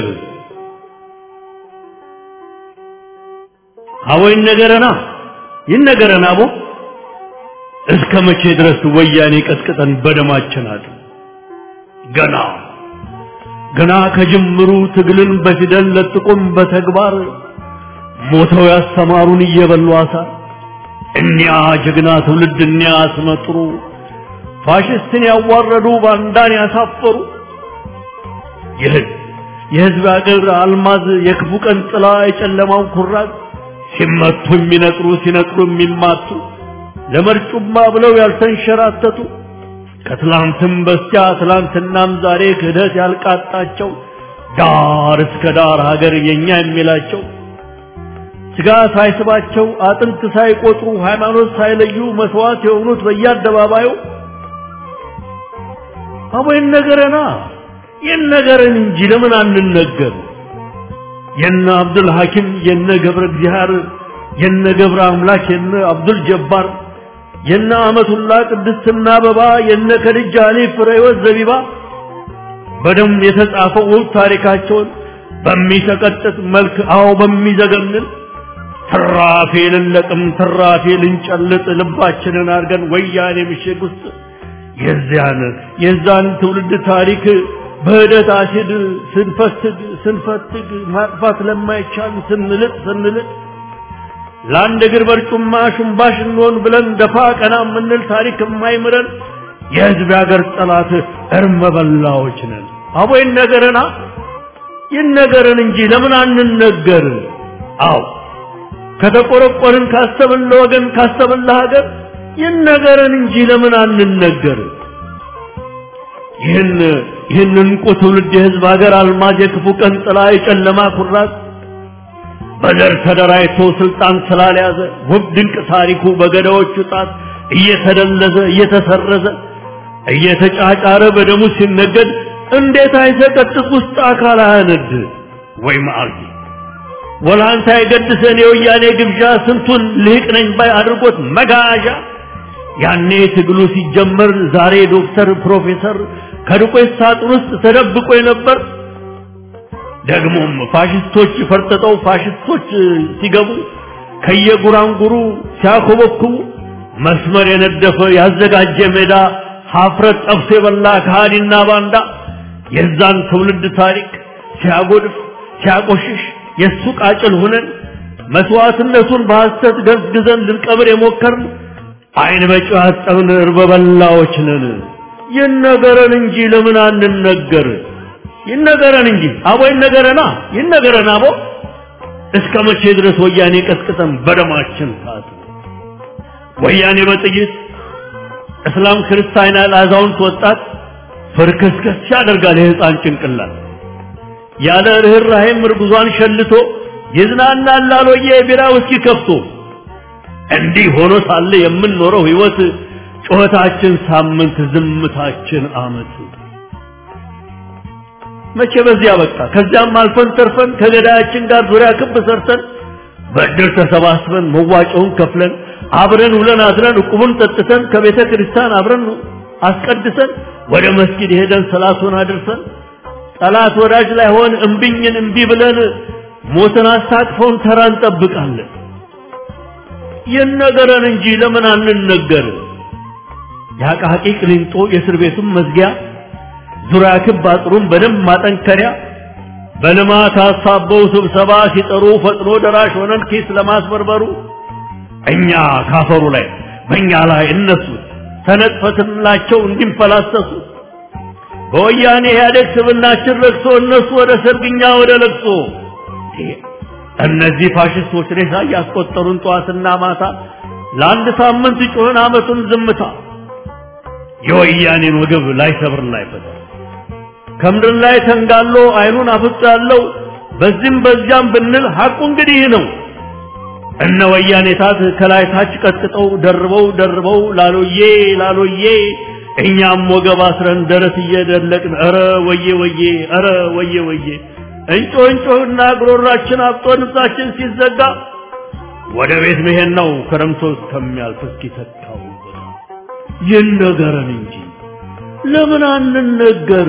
አዎ ይነገረና ይነገረና አቦ እስከ መቼ ድረስ ወያኔ ቀጥቅጠን በደማችን አጥ ገና ገና ከጅምሩ ትግልን በፊደል ለጥቆም በተግባር ሞተው ያስተማሩን እየበሉ አሳ እኒያ ጀግና ትውልድ እኒያ አስመጥሩ ፋሽስትን ያዋረዱ ባንዳን ያሳፈሩ የህዝብ የህዝብ አገር አልማዝ የክፉ ቀን ጥላ የጨለማው ኩራዝ ሲመቱ የሚነጥሩ ሲነጥሩ የሚማቱ ለመርጩማ ብለው ያልተንሸራተቱ ከትላንትም በስቲያ ትላንትናም ዛሬ ክህደት ያልቃጣቸው ዳር እስከ ዳር ሀገር የኛ የሚላቸው ስጋ ሳይስባቸው አጥንት ሳይቆጥሩ ሃይማኖት ሳይለዩ መስዋዕት የሆኑት በየአደባባዩ አቦ ይነገረና ይነገረን እንጂ ለምን አንነገር? የነ አብዱል ሐኪም የነ ገብረ እግዚአብሔር የነ ገብረ አምላክ የነ አብዱል ጀባር የነ አመቱላ ቅድስትና አበባ የነ ከድጃ አሊ ፍሬወት ዘቢባ በደም የተጻፈው ውብ ታሪካቸውን በሚሰቀጥጥ መልክ አዎ በሚዘገንን ትራፊልን ለቅም ትራፊልን ጨልጥ ልባችንን አርገን ወያኔ ምሽግ ውስጥ የዚያን የዛን ትውልድ ታሪክ በህደት አሲድ ስንፈትግ ስንፈትግ ማጥፋት ለማይቻል ስንልጥ ስንልጥ ለአንድ እግር በርጩማ ሽምባሽ እንሆን ብለን ደፋ ቀና የምንል ታሪክ የማይምረን የህዝብ ያገር ጠላት እርመ በላዎች ነን። አቦ ይነገረና ይነገረን እንጂ ለምን አንነገር? አዎ ከተቆረቆርን ካሰብን ለወገን ካሰብን ለሀገር ይነገረን እንጂ ለምን አንነገር? ይህን ይህንን እንቁ ትውልድ የህዝብ ሀገር አልማዝ የክፉ ቀን ጥላ የጨለማ ኩራት በዘር ተደራጅቶ ስልጣን ስላልያዘ ውብ ድንቅ ታሪኩ በገዳዎቹ ጣት እየተደለዘ እየተሰረዘ እየተጫጫረ በደሙ ሲነገድ እንዴት አይሰቀጥጥ ውስጥ አካል አያነድ ወይ ማአልቲ ወላንታ የገድሰን የወያኔ ግብዣ ስንቱን ልህቅ ነኝ ባይ አድርጎት መጋዣ ያኔ ትግሉ ሲጀመር ዛሬ ዶክተር ፕሮፌሰር ከዱቄት ሳጥን ውስጥ ተደብቆ ነበር። ደግሞም ፋሽስቶች ፈርጥጠው ፋሽስቶች ሲገቡ ከየጉራንጉሩ ሲያኮበኩቡ መስመር የነደፈ ያዘጋጀ ሜዳ ሀፍረት ጠብሶ የበላ ከሃዲና ባንዳ የዛን ትውልድ ታሪክ ሲያጎድፍ ሲያቆሽሽ የሱ ቃጭል ሆነን መስዋዕትነቱን በሐሰት ገዝግዘን ልንቀብር የሞከርን አይን በጨዋት ጠብን እርበበላዎች ነን። ይነገረን እንጂ ለምን አንነገር? ይነገረን እንጂ አቦ ይነገረና ይነገረና አቦ እስከ መቼ ድረስ ወያኔ ቀጥቅጠን በደማችን ታጥ ወያኔ በጥይት እስላም ክርስቲያን አዛውንት ወጣት ፍርክስክስ ያደርጋል የህፃን ጭንቅላት ያለ ርህራሄም እርጉዟን ሸልቶ ይዝናናል አሎዬ ቢራ ውስኪ ከፍቶ እንዲህ ሆኖ ሳለ የምንኖረው ህይወት ጩኸታችን ሳምንት ዝምታችን አመት መቼ በዚያ በቃ ከዚያም አልፈን ተርፈን ከገዳያችን ጋር ዙሪያ ክብ ሰርተን በእድር ተሰባስበን መዋጮውን ከፍለን አብረን ውለን አድረን ዕቁቡን ጠጥተን ከቤተ ክርስቲያን አብረን አስቀድሰን ወደ መስጊድ ሄደን ሰላቱን አድርሰን ጠላት ወዳጅ ላይ ሆን እምቢኝን እምቢ ብለን ሞትን አስታቅፈውን ተራ እንጠብቃለን። ይነገረን እንጂ ለምን አንነገር? ያቃቂ ቅሊንጦ የእስር ቤቱን መዝጊያ ዙሪያ ክብ አጥሩን በደንብ ማጠንከሪያ በልማት አሳበው ስብሰባ ሲጠሩ ፈጥኖ ደራሽ ሆነን ኪስ ለማስበርበሩ እኛ ካፈሩ ላይ በእኛ ላይ እነሱ ተነጥፈትላቸው እንዲንፈላሰሱ በወያኔ ኢህአዴግ ስብናችን ረክሶ እነሱ ወደ ሰርግኛ ወደ ለቅሶ እነዚህ ፋሽስቶች ሬሳ ያስቆጠሩን ጧትና ማታ ለአንድ ሳምንት ጮህን አመቱን ዝምታ የወያኔን ወገብ ላይ ሰብር ላይ ፈታ ከምድር ላይ ተንጋሎ አይኑን አፍጦ ያለው በዚህም በዚያም ብንል ሐቁ እንግዲህ ነው። እነ ወያኔ ታት ከላይ ታች ቀጥቅጠው ደርበው ደርበው ላሎዬ ላሎዬ እኛም ወገብ አስረን ደረት እየደለቅን ኧረ ወዬ ወዬ ኧረ ወዬ ወዬ እንጮ እንጮና ግሮራችን አብጦ ንፍሳችን ሲዘጋ ወደ ቤት መሄድ ነው ክረምቶ እስከሚያልፍ እስኪተካው ይነገረን እንጂ ለምን አንነገር?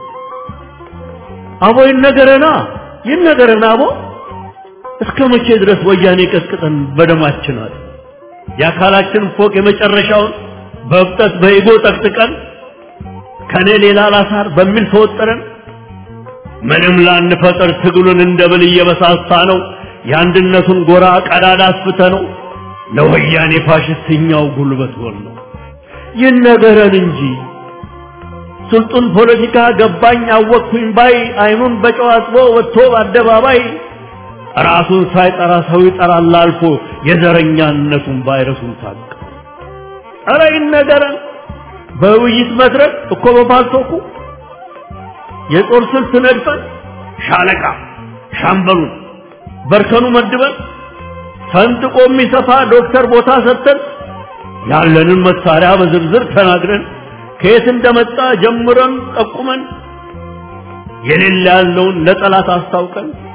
አቦ ይነገረና ይነገረና አቦ እስከ መቼ ድረስ ወያኔ ቀጥቅጠን በደማችን አለ የአካላችን ፎቅ የመጨረሻውን በብጠት በኢጎ ጠቅጥቀን ከኔ ሌላ ላሳር በሚል ተወጠረን ምንም ላንፈጠር ትግሉን እንደብል እየበሳሳ ነው የአንድነቱን ጎራ ቀዳዳ አስፍተ ነው ለወያኔ ፋሽስትኛው ጉልበት ሆል ነው። ይነገረን እንጂ ስልጡን ፖለቲካ ገባኝ አወቅኩኝ ባይ አይኑን በጨዋጥቦ ወጥቶ አደባባይ ራሱን ሳይጠራ ሰው ይጠራል አልፎ የዘረኛነቱን ቫይረሱን ታቀ ኧረ ይነገረን በውይይት መድረክ እኮ በፓልቶኩ የጦር ስልት ነድፈን ሻለቃ ሻምበሉን በርከኑ መድበን ሰንጥቆ የሚሰፋ ዶክተር ቦታ ሰጥተን ያለንን መሳሪያ በዝርዝር ተናግረን ከየት እንደመጣ ጀምረን ጠቁመን የሌለ ያለውን ለጠላት አስታውቀን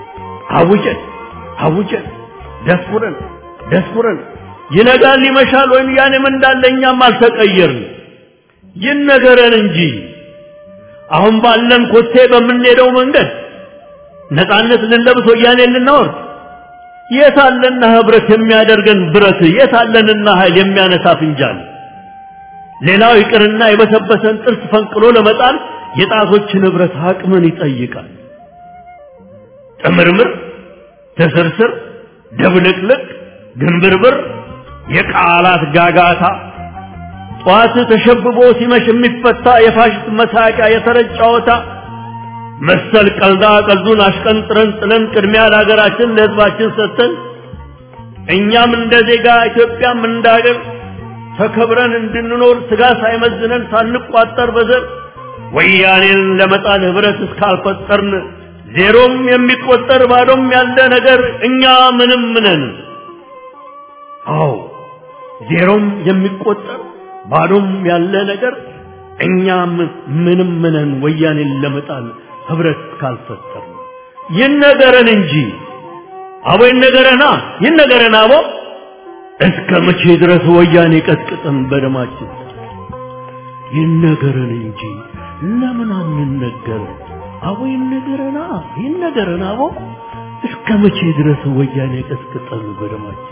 አውጀን አውጀን ደስኩረን ደስኩረን ይነጋል ይመሻል ወይም ያኔም እንዳለኛም አልተቀየርን ይነገረን እንጂ አሁን ባለን ኮቴ በምንሄደው መንገድ ነፃነት ልንለብስ ወያኔ ልንወርድ የታለና ህብረት የሚያደርገን ብረት የታለንና ኃይል የሚያነሳ ፍንጃል ሌላው ይቅርና የበሰበሰን ጥርስ ፈንቅሎ ለመጣል የጣቶችን ህብረት አቅምን ይጠይቃል ጥምርምር ተሰርስር ደብልቅልቅ ግንብርብር የቃላት ጋጋታ ጧት ተሸብቦ ሲመሽ የሚፈታ የፋሽስት መሳቂያ የተረጫወታ መሰል ቀልዳ ቀልዱን አሽቀንጥረን ጥለን ቅድሚያ ለሀገራችን ለህዝባችን ሰጥተን እኛም እንደ ዜጋ ኢትዮጵያም እንደ ሀገር ተከብረን እንድንኖር ስጋ ሳይመዝነን ሳንቋጠር በዘር ወያኔን ለመጣል ህብረት እስካልፈጠርን ዜሮም የሚቆጠር ባዶም ያለ ነገር እኛ ምንም ነን አዎ ዜሮም የሚቆጠር ባዶም ያለ ነገር እኛ ምንም ነን ወያኔን ለመጣል ህብረት ካልፈጠርን ይነገረን እንጂ አቦ ይነገረና ይነገረና አቦ እስከ መቼ ድረስ ወያኔ ቀጥቅጠን በደማችን ይነገረን እንጂ ለምን አንነገር አቦ ይነገረና ይነገረና አቦ እስከ መቼ ድረስ ወያኔ ቀጥቅጠን በደማችን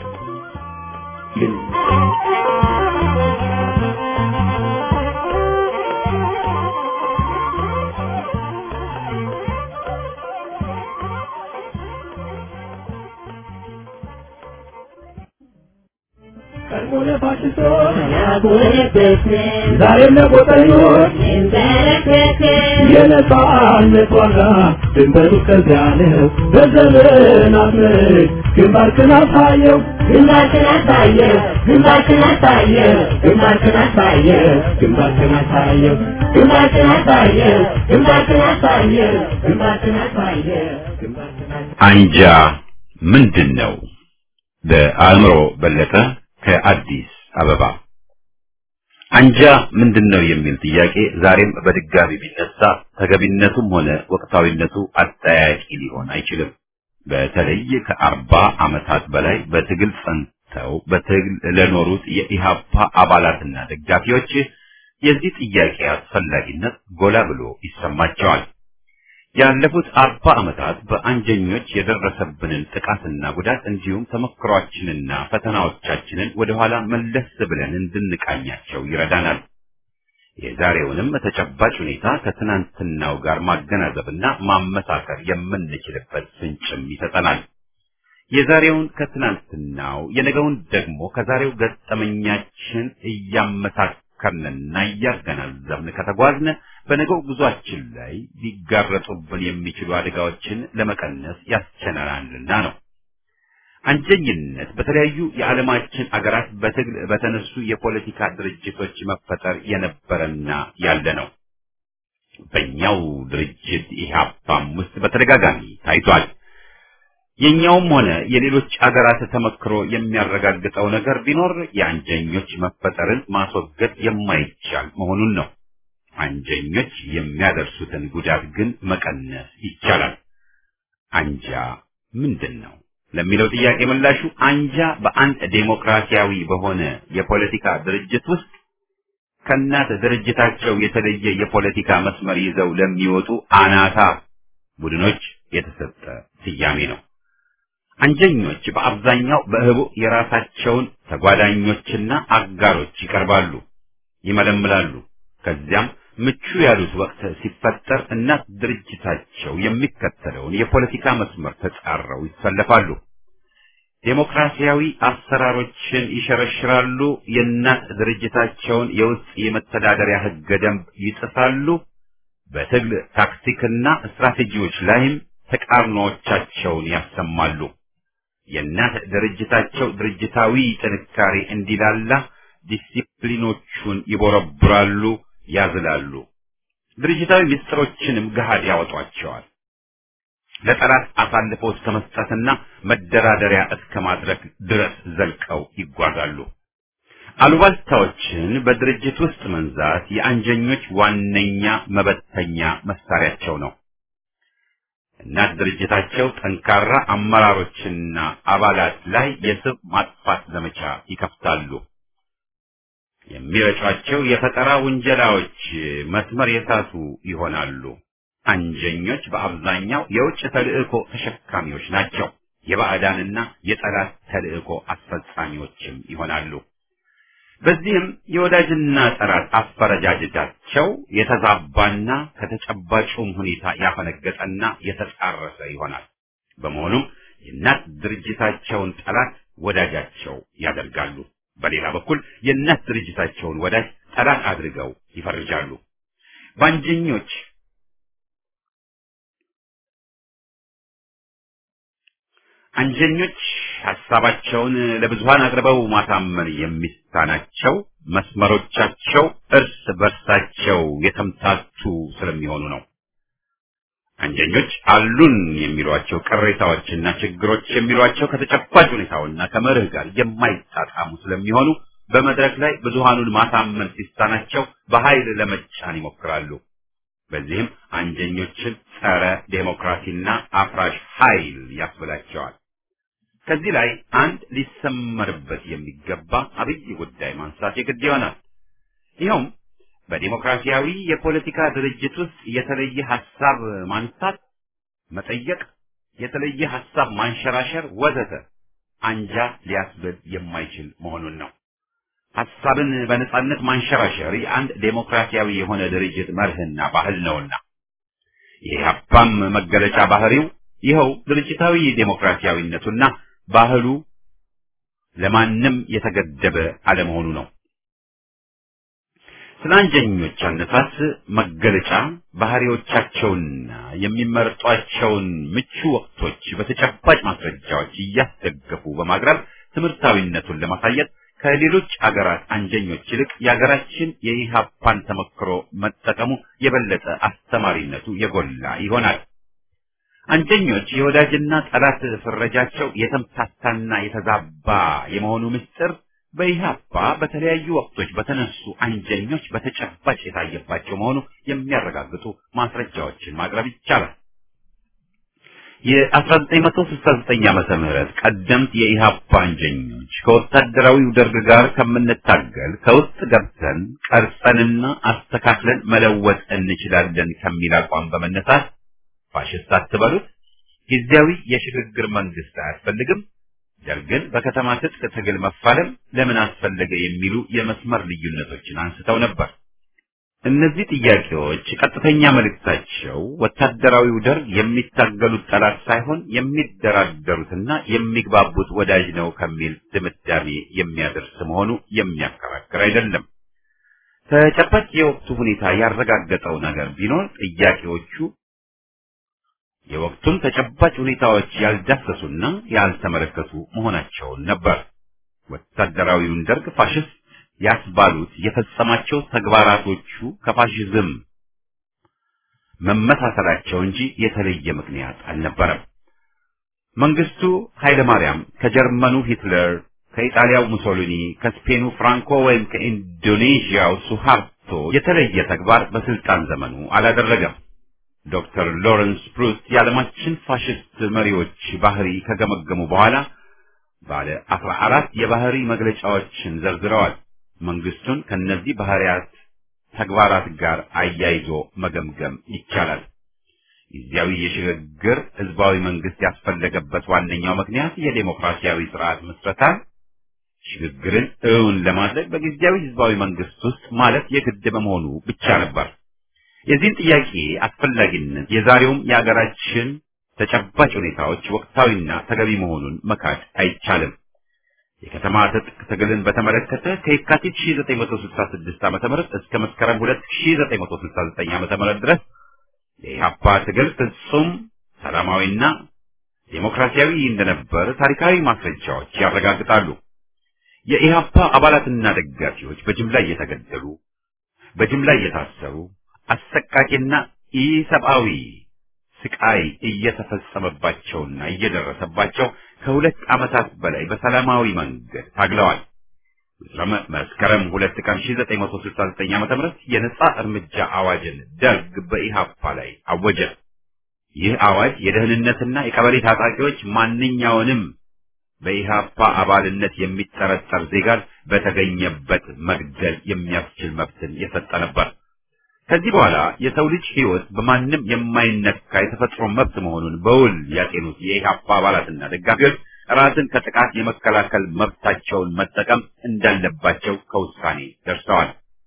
ይን Carmona Pachisto, Yagore Pese, Zarena Botanos, Interprete, Yenesa Anetwaga, Timberu Kazane, Bezalena Mek, Kimbarkana Tayo, Kimbarkana Tayo, Kimbarkana Tayo, Kimbarkana Tayo, Kimbarkana Tayo, Kimbarkana Tayo, Kimbarkana Tayo, Kimbarkana Tayo, Kimbarkana አንጃ ምንድነው? በአእምሮ በለጠ ከአዲስ አበባ አንጃ ምንድነው የሚል ጥያቄ ዛሬም በድጋሚ ቢነሳ ተገቢነቱም ሆነ ወቅታዊነቱ አጠያቂ ሊሆን አይችልም። በተለይ ከአርባ ዓመታት በላይ በትግል ጸንተው በትግል ለኖሩት የኢሃፓ አባላትና ደጋፊዎች የዚህ ጥያቄ አስፈላጊነት ጎላ ብሎ ይሰማቸዋል። ያለፉት አርባ ዓመታት በአንጀኞች የደረሰብንን ጥቃትና ጉዳት እንዲሁም ተመክሯችንና ፈተናዎቻችንን ወደ ኋላ መለስ ብለን እንድንቃኛቸው ይረዳናል። የዛሬውንም ተጨባጭ ሁኔታ ከትናንትናው ጋር ማገናዘብና ማመሳከር የምንችልበት ፍንጭም ይሰጠናል። የዛሬውን ከትናንትናው የነገውን ደግሞ ከዛሬው ገጠመኛችን እያመሳከርንና እያገናዘብን ከተጓዝን በነገው ጉዟችን ላይ ሊጋረጡብን የሚችሉ አደጋዎችን ለመቀነስ ያስችለናልና ነው። አንጀኝነት በተለያዩ የዓለማችን አገራት በትግል በተነሱ የፖለቲካ ድርጅቶች መፈጠር የነበረና ያለ ነው። በእኛው ድርጅት ኢህአፓም ውስጥ በተደጋጋሚ ታይቷል። የኛውም ሆነ የሌሎች አገራት ተመክሮ የሚያረጋግጠው ነገር ቢኖር የአንጀኞች መፈጠርን ማስወገድ የማይቻል መሆኑን ነው። አንጀኞች የሚያደርሱትን ጉዳት ግን መቀነስ ይቻላል። አንጃ ምንድነው ለሚለው ጥያቄ ምላሹ አንጃ በአንድ ዴሞክራሲያዊ በሆነ የፖለቲካ ድርጅት ውስጥ ከእናት ድርጅታቸው የተለየ የፖለቲካ መስመር ይዘው ለሚወጡ አናታ ቡድኖች የተሰጠ ስያሜ ነው። አንጀኞች በአብዛኛው በህቡ የራሳቸውን ተጓዳኞችና አጋሮች ይቀርባሉ፣ ይመለምላሉ። ከዚያም ምቹ ያሉት ወቅት ሲፈጠር እናት ድርጅታቸው የሚከተለውን የፖለቲካ መስመር ተጻረው ይሰለፋሉ። ዴሞክራሲያዊ አሰራሮችን ይሸረሽራሉ፣ የእናት ድርጅታቸውን የውስጥ የመተዳደሪያ ህገ ደንብ ይጥሳሉ። በትግል ታክቲክና ስትራቴጂዎች ላይም ተቃርኖዎቻቸውን ያሰማሉ። የእናት ድርጅታቸው ድርጅታዊ ጥንካሬ እንዲላላ ዲሲፕሊኖቹን ይቦረብራሉ፣ ያዝላሉ። ድርጅታዊ ምስጢሮችንም ገሃድ ያወጧቸዋል። ለጠላት አሳልፈው እስከ መስጠትና መደራደሪያ እስከ ማድረግ ድረስ ዘልቀው ይጓዛሉ። አሉባልታዎችን በድርጅት ውስጥ መንዛት የአንጀኞች ዋነኛ መበተኛ መሳሪያቸው ነው። እናት ድርጅታቸው ጠንካራ አመራሮችና አባላት ላይ የስም ማጥፋት ዘመቻ ይከፍታሉ። የሚረጯቸው የፈጠራ ውንጀላዎች መስመር የሳቱ ይሆናሉ። አንጀኞች በአብዛኛው የውጭ ተልእኮ ተሸካሚዎች ናቸው። የባዕዳንና የጠላት ተልእኮ አስፈጻሚዎችም ይሆናሉ። በዚህም የወዳጅና ጠላት አፈረጃጀታቸው የተዛባና ከተጨባጩም ሁኔታ ያፈነገጠና የተጻረሰ ይሆናል። በመሆኑም የእናት ድርጅታቸውን ጠላት ወዳጃቸው ያደርጋሉ። በሌላ በኩል የእናት ድርጅታቸውን ወዳጅ ጠላት አድርገው ይፈርጃሉ። ባንጀኞች አንጀኞች ሐሳባቸውን ለብዙሃን አቅርበው ማሳመን የሚሳናቸው መስመሮቻቸው እርስ በርሳቸው የተምታቱ ስለሚሆኑ ነው። አንጀኞች አሉን የሚሏቸው ቅሬታዎችና ችግሮች የሚሏቸው ከተጨባጭ ሁኔታውና ከመርህ ጋር የማይጣጣሙ ስለሚሆኑ በመድረክ ላይ ብዙሃኑን ማሳመን ሲሳናቸው በኃይል ለመጫን ይሞክራሉ። በዚህም አንጀኞችን ጸረ ዴሞክራሲና አፍራሽ ኃይል ያስብላቸዋል። ከዚህ ላይ አንድ ሊሰመርበት የሚገባ አብይ ጉዳይ ማንሳት የግድ ይሆናል። ይኸውም በዲሞክራሲያዊ የፖለቲካ ድርጅት ውስጥ የተለየ ሐሳብ ማንሳት፣ መጠየቅ፣ የተለየ ሐሳብ ማንሸራሸር ወዘተ አንጃ ሊያስብል የማይችል መሆኑን ነው። ሐሳብን በነጻነት ማንሸራሸር የአንድ ዴሞክራሲያዊ የሆነ ድርጅት መርህና ባህል ነውና የኢህአፓም መገለጫ ባህሪው ይኸው ድርጅታዊ ዴሞክራሲያዊነቱና ባህሉ ለማንም የተገደበ አለመሆኑ ነው። ስለ አንጀኞች አነሳስ መገለጫ ባህሪዎቻቸውና የሚመርጧቸውን ምቹ ወቅቶች በተጨባጭ ማስረጃዎች እያስደገፉ በማቅረብ ትምህርታዊነቱን ለማሳየት ከሌሎች አገራት አንጀኞች ይልቅ የአገራችን የኢህአፓን ተመክሮ መጠቀሙ የበለጠ አስተማሪነቱ የጎላ ይሆናል። አንጀኞች የወዳጅና ጠላት ፍረጃቸው የተምታታና የተዛባ የመሆኑ ምስጢር በኢህአፓ በተለያዩ ወቅቶች በተነሱ አንጀኞች በተጨባጭ የታየባቸው መሆኑ የሚያረጋግጡ ማስረጃዎችን ማቅረብ ይቻላል። የአስራ ዘጠኝ መቶ ስልሳ ዘጠኝ ዓመተ ምህረት ቀደምት የኢህአፓ አንጀኞች ከወታደራዊው ደርግ ጋር ከምንታገል ከውስጥ ገብተን ቀርጸንና አስተካክለን መለወጥ እንችላለን ከሚል አቋም በመነሳት ፋሽስት አትበሉት፣ ጊዜያዊ የሽግግር መንግስት አያስፈልግም፣ ደርግን በከተማ ትጥቅ ትግል መፋለም ለምን አስፈለገ የሚሉ የመስመር ልዩነቶችን አንስተው ነበር። እነዚህ ጥያቄዎች ቀጥተኛ መልእክታቸው ወታደራዊው ደርግ የሚታገሉት ጠላት ሳይሆን የሚደራደሩትና የሚግባቡት ወዳጅ ነው ከሚል ድምዳሜ የሚያደርስ መሆኑ የሚያከራክር አይደለም። ተጨባጭ የወቅቱ ሁኔታ ያረጋገጠው ነገር ቢኖር ጥያቄዎቹ የወቅቱን ተጨባጭ ሁኔታዎች ያልዳሰሱና ያልተመለከቱ መሆናቸውን ነበር። ወታደራዊውን ደርግ ፋሽስት ያስባሉት የፈጸማቸው ተግባራቶቹ ከፋሽዝም መመሳሰላቸው እንጂ የተለየ ምክንያት አልነበረም። መንግስቱ ኃይለ ማርያም ከጀርመኑ ሂትለር፣ ከኢጣሊያው ሙሶሊኒ፣ ከስፔኑ ፍራንኮ ወይም ከኢንዶኔዥያው ሱሃርቶ የተለየ ተግባር በስልጣን ዘመኑ አላደረገም። ዶክተር ሎረንስ ፕሩስት የዓለማችን ፋሽስት መሪዎች ባህሪ ከገመገሙ በኋላ ባለ አስራ አራት የባህሪ መግለጫዎችን ዘርዝረዋል። መንግስቱን ከነዚህ ባህሪያት ተግባራት ጋር አያይዞ መገምገም ይቻላል። ጊዜያዊ የሽግግር ህዝባዊ መንግስት ያስፈለገበት ዋነኛው ምክንያት የዴሞክራሲያዊ ስርዓት ምስረታን ሽግግርን እውን ለማድረግ በጊዜያዊ ህዝባዊ መንግስት ውስጥ ማለት የግድ በመሆኑ ብቻ ነበር። የዚህን ጥያቄ አስፈላጊነት የዛሬውም የሀገራችን ተጨባጭ ሁኔታዎች ወቅታዊና ተገቢ መሆኑን መካድ አይቻልም። የከተማ ትጥቅ ትግልን በተመለከተ ከየካቲት ሺህ ዘጠኝ መቶ ስልሳ ስድስት ዓመተ ምህረት እስከ መስከረም ሁለት ሺህ ዘጠኝ መቶ ስልሳ ዘጠኝ ዓመተ ምህረት ድረስ የኢህአፓ ትግል ፍጹም ሰላማዊና ዴሞክራሲያዊ እንደነበር ታሪካዊ ማስረጃዎች ያረጋግጣሉ። የኢህአፓ አባላትና ደጋፊዎች በጅምላ እየተገደሉ፣ በጅምላ እየታሰሩ፣ አሰቃቂና ኢሰብአዊ ስቃይ እየተፈጸመባቸውና እየደረሰባቸው ከሁለት ዓመታት በላይ በሰላማዊ መንገድ ታግለዋል። መስከረም ሁለት ቀን ሺህ ዘጠኝ መቶ ስልሳ ዘጠኝ ዓመተ ምህረት የነጻ እርምጃ አዋጅን ደርግ በኢህአፓ ላይ አወጀ። ይህ አዋጅ የደህንነትና የቀበሌ ታጣቂዎች ማንኛውንም በኢህአፓ አባልነት የሚጠረጠር ዜጋን በተገኘበት መግደል የሚያስችል መብትን የሰጠ ነበር። ከዚህ በኋላ የሰው ልጅ ሕይወት በማንም የማይነካ የተፈጥሮ መብት መሆኑን በውል ያጤኑት የኢህአፓ አባላትና ደጋፊዎች ራስን ከጥቃት የመከላከል መብታቸውን መጠቀም እንዳለባቸው ከውሳኔ ደርሰዋል።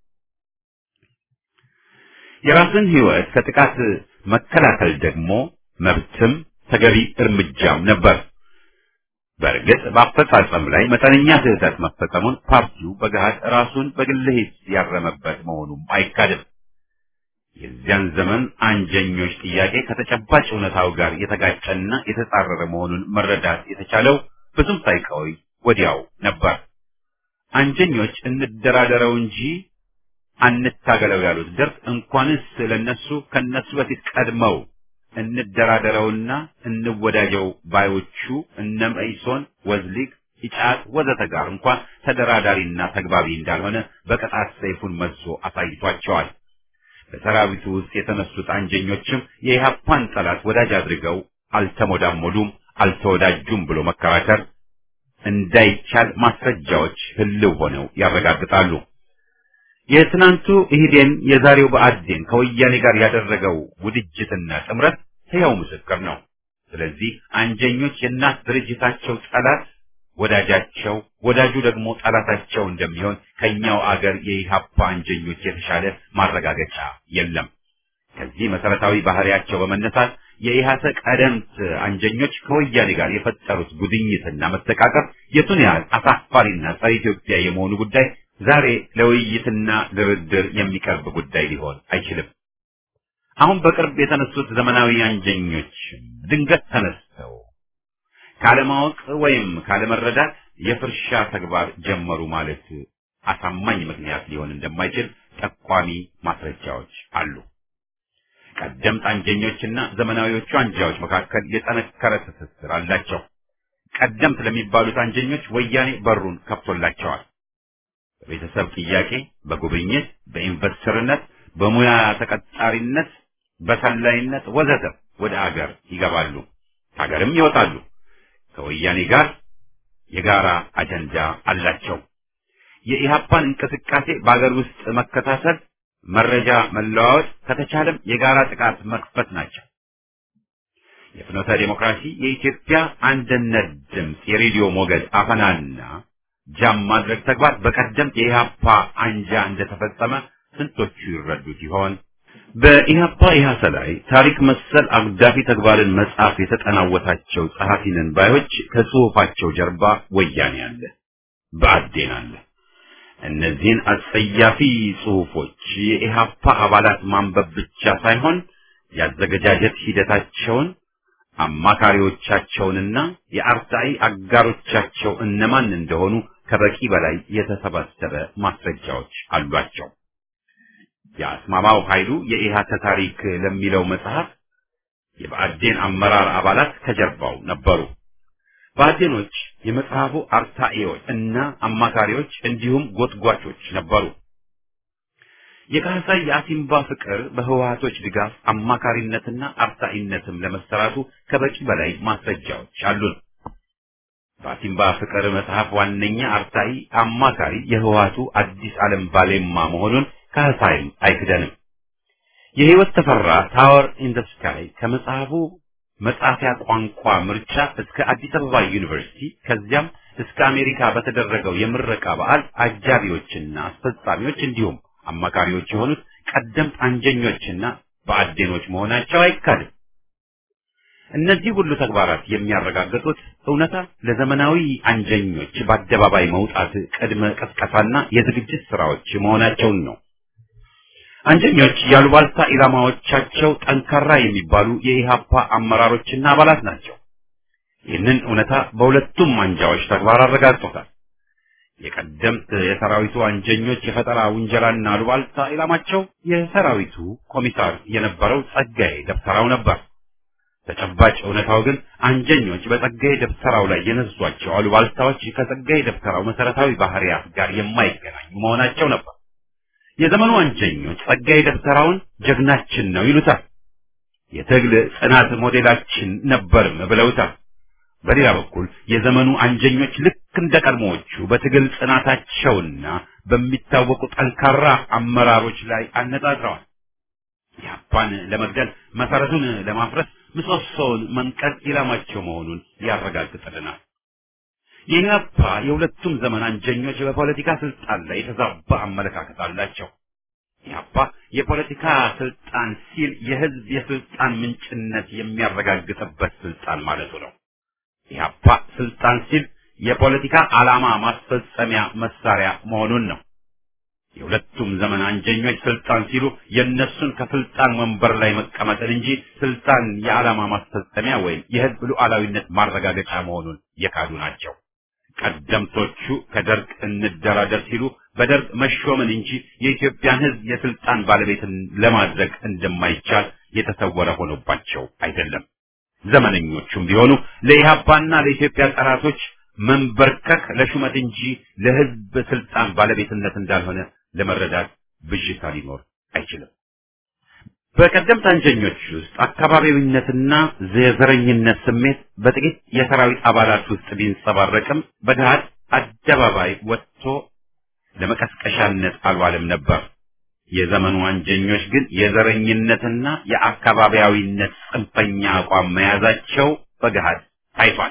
የራስን ሕይወት ከጥቃት መከላከል ደግሞ መብትም ተገቢ እርምጃም ነበር። በእርግጥ በአፈጻጸም ላይ መጠነኛ ስህተት መፈጸሙን ፓርቲው በገሃድ ራሱን በግል ሂስ ያረመበት መሆኑም አይካድም። የዚያን ዘመን አንጀኞች ጥያቄ ከተጨባጭ እውነታው ጋር የተጋጨና የተጻረረ መሆኑን መረዳት የተቻለው ብዙም ሳይቆይ ወዲያው ነበር። አንጀኞች እንደራደረው እንጂ አንታገለው ያሉት ደርግ እንኳንስ ለነሱ ከነሱ በፊት ቀድመው እንደራደረውና እንወዳጀው ባዮቹ እነ መኢሶን፣ ወዝሊግ፣ ኢጫት ወዘተ ጋር እንኳን ተደራዳሪና ተግባቢ እንዳልሆነ በቅጣት ሰይፉን መዞ አሳይቷቸዋል። በሰራዊቱ ውስጥ የተነሱት አንጀኞችም የኢህአፓን ጠላት ወዳጅ አድርገው አልተሞዳሞዱም፣ አልተወዳጁም ብሎ መከራከር እንዳይቻል ማስረጃዎች ህልው ሆነው ያረጋግጣሉ። የትናንቱ ኢህዴን የዛሬው ብአዴን ከወያኔ ጋር ያደረገው ውድጅትና ጥምረት ሕያው ምስክር ነው። ስለዚህ አንጀኞች የእናት ድርጅታቸው ጠላት ወዳጃቸው፣ ወዳጁ ደግሞ ጠላታቸው እንደሚሆን ከኛው አገር የኢህአፓ አንጀኞች የተሻለ ማረጋገጫ የለም። ከዚህ መሰረታዊ ባህሪያቸው በመነሳት የኢህአሰ ቀደምት አንጀኞች ከወያኔ ጋር የፈጠሩት ጉድኝትና መተቃቀፍ የቱን ያህል አሳፋሪና ጸረ ኢትዮጵያ የመሆኑ ጉዳይ ዛሬ ለውይይትና ድርድር የሚቀርብ ጉዳይ ሊሆን አይችልም። አሁን በቅርብ የተነሱት ዘመናዊ አንጀኞች ድንገት ተነስተው ካለማወቅ ወይም ካለመረዳት የፍርሻ ተግባር ጀመሩ ማለት አሳማኝ ምክንያት ሊሆን እንደማይችል ጠቋሚ ማስረጃዎች አሉ። ቀደምት አንጀኞችና ዘመናዊዎቹ አንጃዎች መካከል የጠነከረ ትስስር አላቸው። ቀደምት ለሚባሉት አንጀኞች ወያኔ በሩን ከፍቶላቸዋል። በቤተሰብ ጥያቄ፣ በጉብኝት፣ በኢንቨስተርነት፣ በሙያ ተቀጣሪነት፣ በሰላይነት ወዘተ ወደ አገር ይገባሉ፣ ሀገርም ይወጣሉ። ከወያኔ ጋር የጋራ አጀንዳ አላቸው። የኢህአፓን እንቅስቃሴ በአገር ውስጥ መከታተል፣ መረጃ መለዋወጥ፣ ከተቻለም የጋራ ጥቃት መክፈት ናቸው። የፍኖተ ዲሞክራሲ የኢትዮጵያ አንድነት ድምፅ የሬዲዮ ሞገድ አፈናና ጃም ማድረግ ተግባር በቀደምት የኢህአፓ አንጃ እንደተፈጸመ ስንቶቹ ይረዱት ይሆን? በኢህአፓ ኢህአሰ ላይ ታሪክ መሰል አግዳፊ ተግባርን መጻፍ የተጠናወታቸው ጸሐፊንን ባዮች ከጽሑፋቸው ጀርባ ወያኔ አለ፣ ብአዴን አለ። እነዚህን አጸያፊ ጽሑፎች የኢህአፓ አባላት ማንበብ ብቻ ሳይሆን ያዘገጃጀት ሂደታቸውን፣ አማካሪዎቻቸውንና የአርታኢ አጋሮቻቸው እነማን እንደሆኑ ከበቂ በላይ የተሰባሰበ ማስረጃዎች አሏቸው። የአስማማው ኃይሉ የኢህአተ ታሪክ ለሚለው መጽሐፍ የብአዴን አመራር አባላት ከጀርባው ነበሩ። ብአዴኖች የመጽሐፉ አርታኢዎች እና አማካሪዎች እንዲሁም ጎትጓቾች ነበሩ። የካህሳይ የአሲምባ ፍቅር በህወሓቶች ድጋፍ አማካሪነትና አርታኢነትም ለመሰራቱ ከበቂ በላይ ማስረጃዎች አሉን። በአሲምባ ፍቅር መጽሐፍ ዋነኛ አርታኢ አማካሪ የህወሓቱ አዲስ ዓለም ባሌማ መሆኑን ካህሳይም አይክደንም። የህይወት ተፈራ ታወር ኢን ዘ ስካይ ከመጽሐፉ መጻፊያ ቋንቋ ምርጫ እስከ አዲስ አበባ ዩኒቨርሲቲ ከዚያም እስከ አሜሪካ በተደረገው የምረቃ በዓል አጃቢዎችና አስፈጻሚዎች እንዲሁም አማካሪዎች የሆኑት ቀደምት አንጀኞችና ብአዴኖች መሆናቸው አይካድም። እነዚህ ሁሉ ተግባራት የሚያረጋግጡት እውነታ ለዘመናዊ አንጀኞች በአደባባይ መውጣት ቅድመ ቀስቀሳና የዝግጅት ስራዎች መሆናቸውን ነው። አንጀኞች ያሉባልታ ኢላማዎቻቸው ጠንካራ የሚባሉ የኢህአፓ አመራሮችና አባላት ናቸው። ይህንን እውነታ በሁለቱም አንጃዎች ተግባር አረጋግጦታል። የቀደምት የሰራዊቱ አንጀኞች የፈጠራ ውንጀላና አሉባልታ ኢላማቸው የሰራዊቱ ኮሚሳር የነበረው ጸጋዬ ደብተራው ነበር። ተጨባጭ እውነታው ግን አንጀኞች በጸጋዬ ደብተራው ላይ የነዟቸው አሉባልታዎች ከጸጋዬ ደብተራው መሰረታዊ ባህሪያት ጋር የማይገናኙ መሆናቸው ነበር። የዘመኑ አንጀኞች ጸጋዬ ደብተራውን ጀግናችን ነው ይሉታል። የትግል ጽናት ሞዴላችን ነበርም ብለውታል። በሌላ በኩል የዘመኑ አንጀኞች ልክ እንደ ቀድሞዎቹ በትግል ጽናታቸውና በሚታወቁ ጠንካራ አመራሮች ላይ አነጣጥረዋል። ኢህአፓን ለመግደል መሰረቱን ለማፍረስ ምሰሶውን መንቀል ኢላማቸው መሆኑን ያረጋግጥልናል። የኢህአፓ የሁለቱም ዘመን አንጀኞች በፖለቲካ ስልጣን ላይ የተዛባ አመለካከት አላቸው። ኢህአፓ የፖለቲካ ስልጣን ሲል የህዝብ የስልጣን ምንጭነት የሚያረጋግጥበት ስልጣን ማለቱ ነው። ኢህአፓ ስልጣን ሲል የፖለቲካ ዓላማ ማስፈጸሚያ መሳሪያ መሆኑን ነው። የሁለቱም ዘመን አንጀኞች ስልጣን ሲሉ የነሱን ከስልጣን ወንበር ላይ መቀመጥን እንጂ ስልጣን የዓላማ ማስፈጸሚያ ወይም የህዝብ ሉዓላዊነት ማረጋገጫ መሆኑን የካዱ ናቸው። ቀደምቶቹ ከደርግ እንደራደር ሲሉ በደርግ መሾምን እንጂ የኢትዮጵያን ህዝብ የስልጣን ባለቤትን ለማድረግ እንደማይቻል የተሰወረ ሆኖባቸው አይደለም። ዘመነኞቹም ቢሆኑ ለኢህአፓና ለኢትዮጵያ ጠላቶች መንበርከክ ለሹመት እንጂ ለህዝብ ስልጣን ባለቤትነት እንዳልሆነ ለመረዳት ብዥታ ሊኖር አይችልም። በቀደምት አንጀኞች ውስጥ አካባቢዊነትና ዘረኝነት ስሜት በጥቂት የሰራዊት አባላት ውስጥ ቢንጸባረቅም በገሃድ አደባባይ ወጥቶ ለመቀስቀሻነት አልዋለም ነበር። የዘመኑ አንጀኞች ግን የዘረኝነትና የአካባቢያዊነት ጽንፈኛ አቋም መያዛቸው በገሃድ ታይቷል።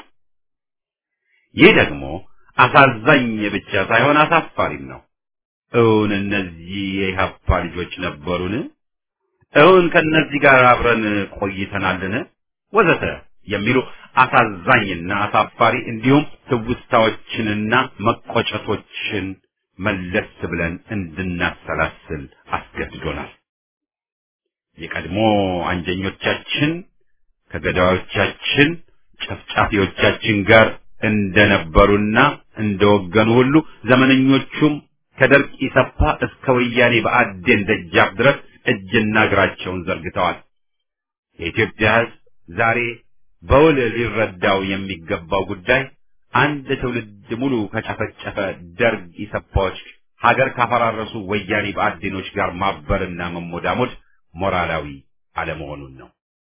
ይህ ደግሞ አሳዛኝ ብቻ ሳይሆን አሳፋሪም ነው። እውን እነዚህ የኢህአፓ ልጆች ነበሩን? እውን ከነዚህ ጋር አብረን ቆይተናልን? ወዘተ የሚሉ አሳዛኝና አሳፋሪ እንዲሁም ትውስታዎችንና መቆጨቶችን መለስ ብለን እንድናሰላስል አስገድዶናል። የቀድሞ አንጀኞቻችን ከገዳዮቻችን ጨፍጫፊዎቻችን ጋር እንደነበሩና እንደወገኑ ሁሉ ዘመነኞቹም ከደርግ ኢሰፓ እስከ ወያኔ በአዴን ደጃፍ ድረስ እጅና እግራቸውን ዘርግተዋል። የኢትዮጵያ ሕዝብ ዛሬ በውል ሊረዳው የሚገባው ጉዳይ አንድ ትውልድ ሙሉ ከጨፈጨፈ ደርግ ኢሰፓዎች ሀገር ካፈራረሱ ወያኔ በአዴኖች ጋር ማበርና መሞዳሞድ ሞራላዊ አለመሆኑን ነው።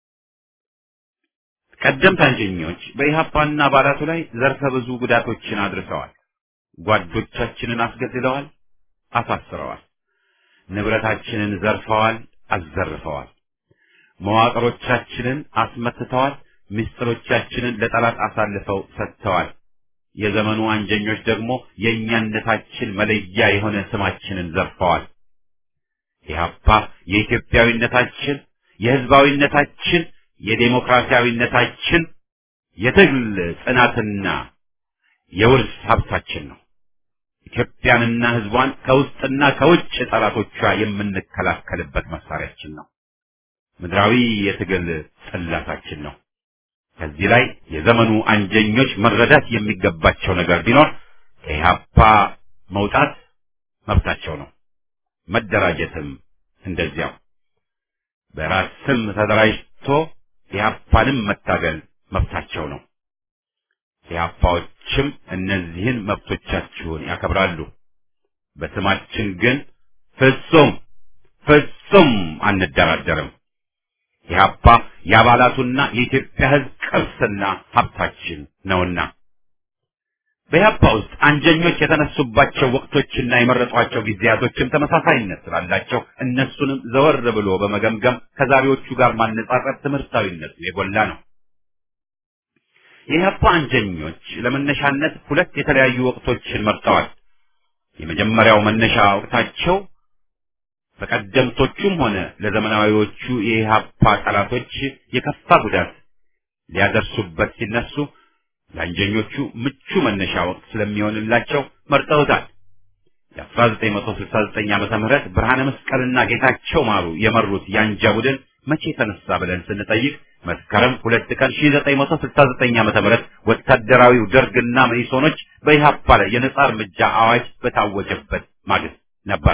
ቀደምት አንጀኞች በኢህአፓና አባላቱ ላይ ዘርፈ ብዙ ጉዳቶችን አድርሰዋል። ጓዶቻችንን አስገድለዋል፣ አሳስረዋል። ንብረታችንን ዘርፈዋል፣ አዘርፈዋል። መዋቅሮቻችንን አስመትተዋል፣ ምስጢሮቻችንን ለጠላት አሳልፈው ሰጥተዋል። የዘመኑ አንጀኞች ደግሞ የእኛነታችን መለያ የሆነ ስማችንን ዘርፈዋል። ኢህአፓ የኢትዮጵያዊነታችን፣ የህዝባዊነታችን፣ የዴሞክራሲያዊነታችን የትግል ጽናትና የውርስ ሀብታችን ነው። ኢትዮጵያንና ህዝቧን ከውስጥና ከውጭ ጠላቶቿ የምንከላከልበት መሳሪያችን ነው። ምድራዊ የትግል ጽላታችን ነው። ከዚህ ላይ የዘመኑ አንጀኞች መረዳት የሚገባቸው ነገር ቢኖር ከኢህአፓ መውጣት መብታቸው ነው። መደራጀትም እንደዚያው። በራስ ስም ተደራጅቶ ኢህአፓንም መታገል መብታቸው ነው። ኢህአፓዎችም እነዚህን መብቶቻችሁን ያከብራሉ። በስማችን ግን ፍጹም ፍጹም አንደራደርም። ኢህአፓ የአባላቱና የኢትዮጵያ ህዝብ ቅርስና ሀብታችን ነውና። በኢህአፓ ውስጥ አንጀኞች የተነሱባቸው ወቅቶችና የመረጧቸው ጊዜያቶችም ተመሳሳይነት ስላላቸው እነሱንም ዘወር ብሎ በመገምገም ከዛሬዎቹ ጋር ማነጻጸር ትምህርታዊነቱ የጎላ ነው። የኢህአፓ አንጀኞች ለመነሻነት ሁለት የተለያዩ ወቅቶችን መርጠዋል። የመጀመሪያው መነሻ ወቅታቸው በቀደምቶቹም ሆነ ለዘመናዊዎቹ የኢህአፓ ጠላቶች የከፋ ጉዳት ሊያደርሱበት ሲነሱ ለአንጀኞቹ ምቹ መነሻ ወቅት ስለሚሆንላቸው መርጠውታል። የአስራ ዘጠኝ መቶ ስልሳ ዘጠኝ ዓመተ ምህረት ብርሃነ መስቀልና ጌታቸው ማሩ የመሩት የአንጃ ቡድን መቼ ተነሳ ብለን ስንጠይቅ መስከረም ሁለት ቀን ሺህ ዘጠኝ መቶ ስልሳ ዘጠኝ ዓመተ ምህረት ወታደራዊው ደርግና መኢሶኖች በኢህአፓ ላይ የነጻ እርምጃ አዋጅ በታወጀበት ማግስት ነበር።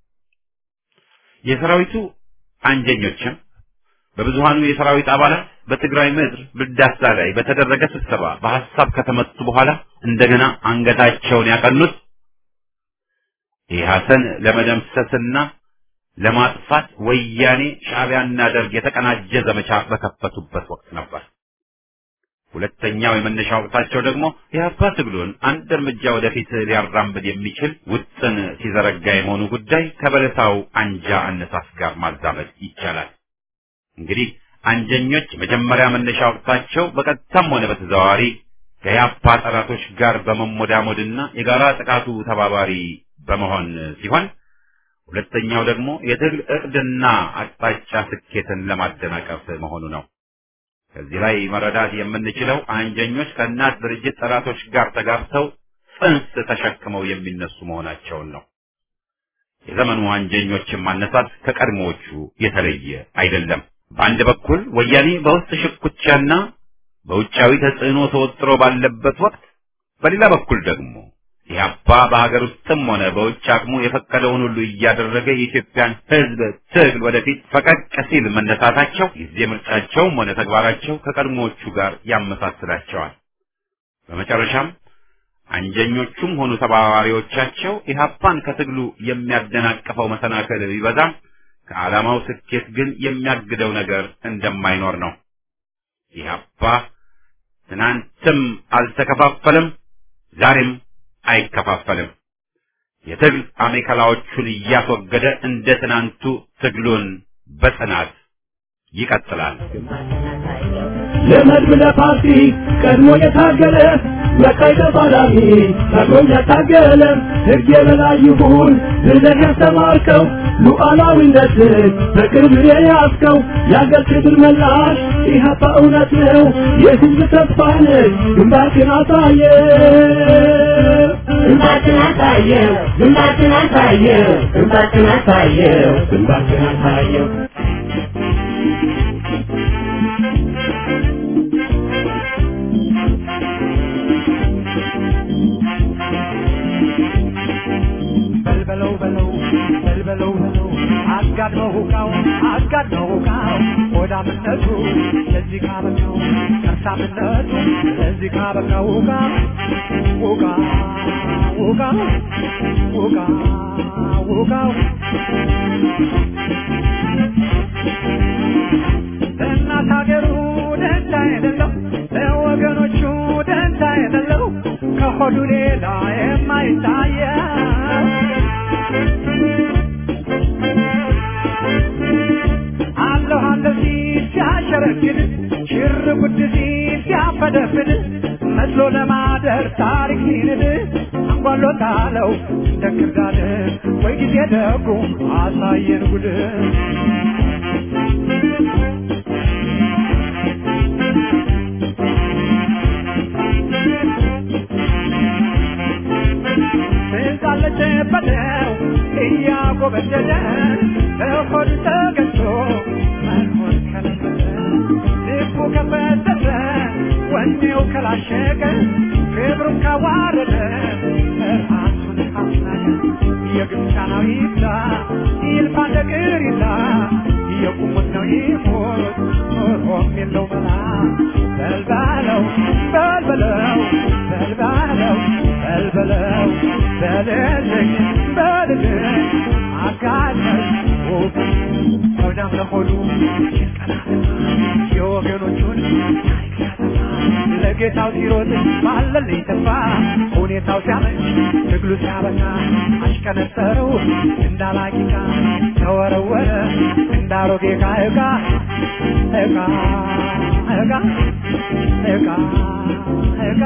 የሰራዊቱ አንጀኞችም በብዙሃኑ የሰራዊት አባላት በትግራይ ምድር ብልዳሳ ላይ በተደረገ ስብሰባ በሐሳብ ከተመቱ በኋላ እንደገና አንገታቸውን ያቀኑት ኢህአሰን ለመደምሰስና ለማጥፋት ወያኔ ሻዕቢያና ደርግ የተቀናጀ ዘመቻ በከፈቱበት ወቅት ነበር። ሁለተኛው የመነሻ ወቅታቸው ደግሞ የአባ ትግሉን አንድ እርምጃ ወደፊት ሊያራምድ የሚችል ውጥን ሲዘረጋ የመሆኑ ጉዳይ ከበለታው አንጃ አነሳስ ጋር ማዛመድ ይቻላል። እንግዲህ አንጀኞች መጀመሪያ መነሻ ወቅታቸው በቀጥታም ሆነ በተዘዋዋሪ ከያፓ ጠላቶች ጋር በመሞዳሞድና የጋራ ጥቃቱ ተባባሪ በመሆን ሲሆን፣ ሁለተኛው ደግሞ የትግል ዕቅድና አቅጣጫ ስኬትን ለማደናቀፍ መሆኑ ነው። ከዚህ ላይ መረዳት የምንችለው አንጀኞች ከእናት ድርጅት ጠላቶች ጋር ተጋብተው ጽንስ ተሸክመው የሚነሱ መሆናቸውን ነው። የዘመኑ አንጀኞችም አነሳስ ከቀድሞዎቹ የተለየ አይደለም። በአንድ በኩል ወያኔ በውስጥ ሽኩቻና በውጫዊ ተጽዕኖ ተወጥሮ ባለበት ወቅት፣ በሌላ በኩል ደግሞ ኢህአፓ በሀገር ውስጥም ሆነ በውጭ አቅሙ የፈቀደውን ሁሉ እያደረገ የኢትዮጵያን ሕዝብ ትግል ወደፊት ፈቀቅ ሲል መነሳታቸው ጊዜ ምርጫቸውም ሆነ ተግባራቸው ከቀድሞዎቹ ጋር ያመሳስላቸዋል። በመጨረሻም አንጀኞቹም ሆኑ ተባባሪዎቻቸው ኢህአፓን ከትግሉ የሚያደናቅፈው መሰናክል ቢበዛም ከዓላማው ስኬት ግን የሚያግደው ነገር እንደማይኖር ነው። ኢህአፓ ትናንትም አልተከፋፈለም፣ ዛሬም አይከፋፈልም። የትግል አሜከላዎቹን እያስወገደ እንደ ትናንቱ ትግሉን በጽናት ይቀጥላል። ለመድብ ለፓርቲ ቀድሞ የታገለ ለቀይ ተፋላሚ ቀድሞ የታገለ ሕግ የበላይ ይሁን ብለህ ያስተማርከው ሉዓላዊነትን በቅርብ የያዝከው የአገር ክብር መላሽ ኢህአፓ እውነት ነው የሕዝብ ተስፋ ነህ። ግንባርህን አሳየው ግንባርህን አሳየው ግንባርህን አሳየው ግንባርህን አሳየው ግንባርህን አሳየው በለው በለው በለው በለው አጋድመው ሁካው አጋድመው ሁካው ሆዳምነቱ ለዚህ ካበቃው ከርሳምነቱ ለዚህ ካበቃው ሁካ ሁካ ሁካ ሁካ ሁካው ለእናት ሀገሩ ደንታ የሌለው ለወገኖቹ ደንታ የሌለው ከሆዱ ሌላ የማይታየው አለሁ አለሁ ሲል ሲያሸረግድ ሽር ጉድ ሲል ሲያፈደፍድ መስሎ ለማደር ታሪክ ሲንድ አንጓሎታለው እንደ ክርዳድ ወይ ጊዜ ደጉ አሳየን ጉድ በለው እያጎበደደ በሆድ ተገዝቶ መኖር ከለመደ ልቡ ከፈተተ ወኔው ከላሸቀ ክብሩን ካዋረደ ራሱን ካስናቀ የግብፃናዊ ይብላ ይልፋ ነገር ይላ የቁሙት ነው ይሞት ኖሮም የለው መላ በልባለው በልበለው በልባለው በልበለው በልልኝ በልልኝ አጋለኝ ውብ ወዳም ለሆዱ ይቀናል የወገኖቹን ታሪክ ያጠፋ ለጌታው ሲሮጥ ባለልኝ ተስፋ ሁኔታው ሲያመች ትግሉ ሲያበቃ አሽከነጠረው እንዳላቂቃ ተወረወረ እንዳሮጌ ዕቃ ዕቃ ዕቃ ዕቃ ዕቃ ዕቃ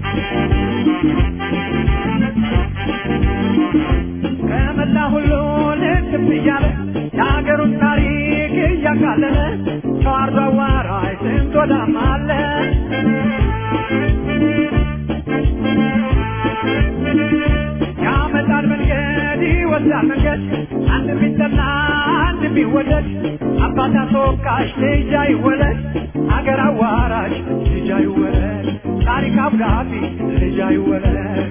ከመላ ሁሉ ልትብ እያለ የሀገሩን ታሪክ እያቃለለ ተዋርዶ አዋራይ ስንት ወዳም አለ ያመጣል መንገድ ይወስዳል መንገድ አንድ ቢጠና አንድ ቢወደድ አባት አስወቃሽ ልጅ አይወለድ አገር አዋራሽ ልጅ አይወለድ ታሪክ አብዳፊ ልጅ አይወለድ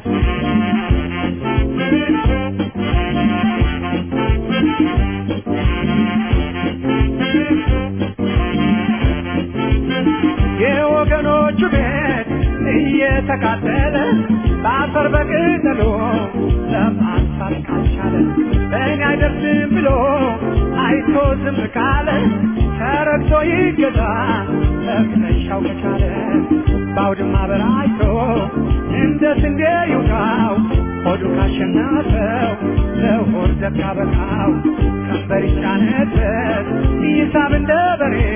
የወገኖቹ ቤት እየተቃጠለ በአፈር በቅጠሎ ለማንሳት ካልቻለ በእኛ አይደርስም ብሎ አይቶ ዝም ካለ ተረግቶ ይገዛ ለክነሻው ከቻለ ባውድማ በራይቶ እንደ ስንዴ ይውቃው ሆዱ ካሸናፈው ለሆድ ዘብ ካበቃው ቀንበር ይጫነበት ይሳብ እንደ በሬ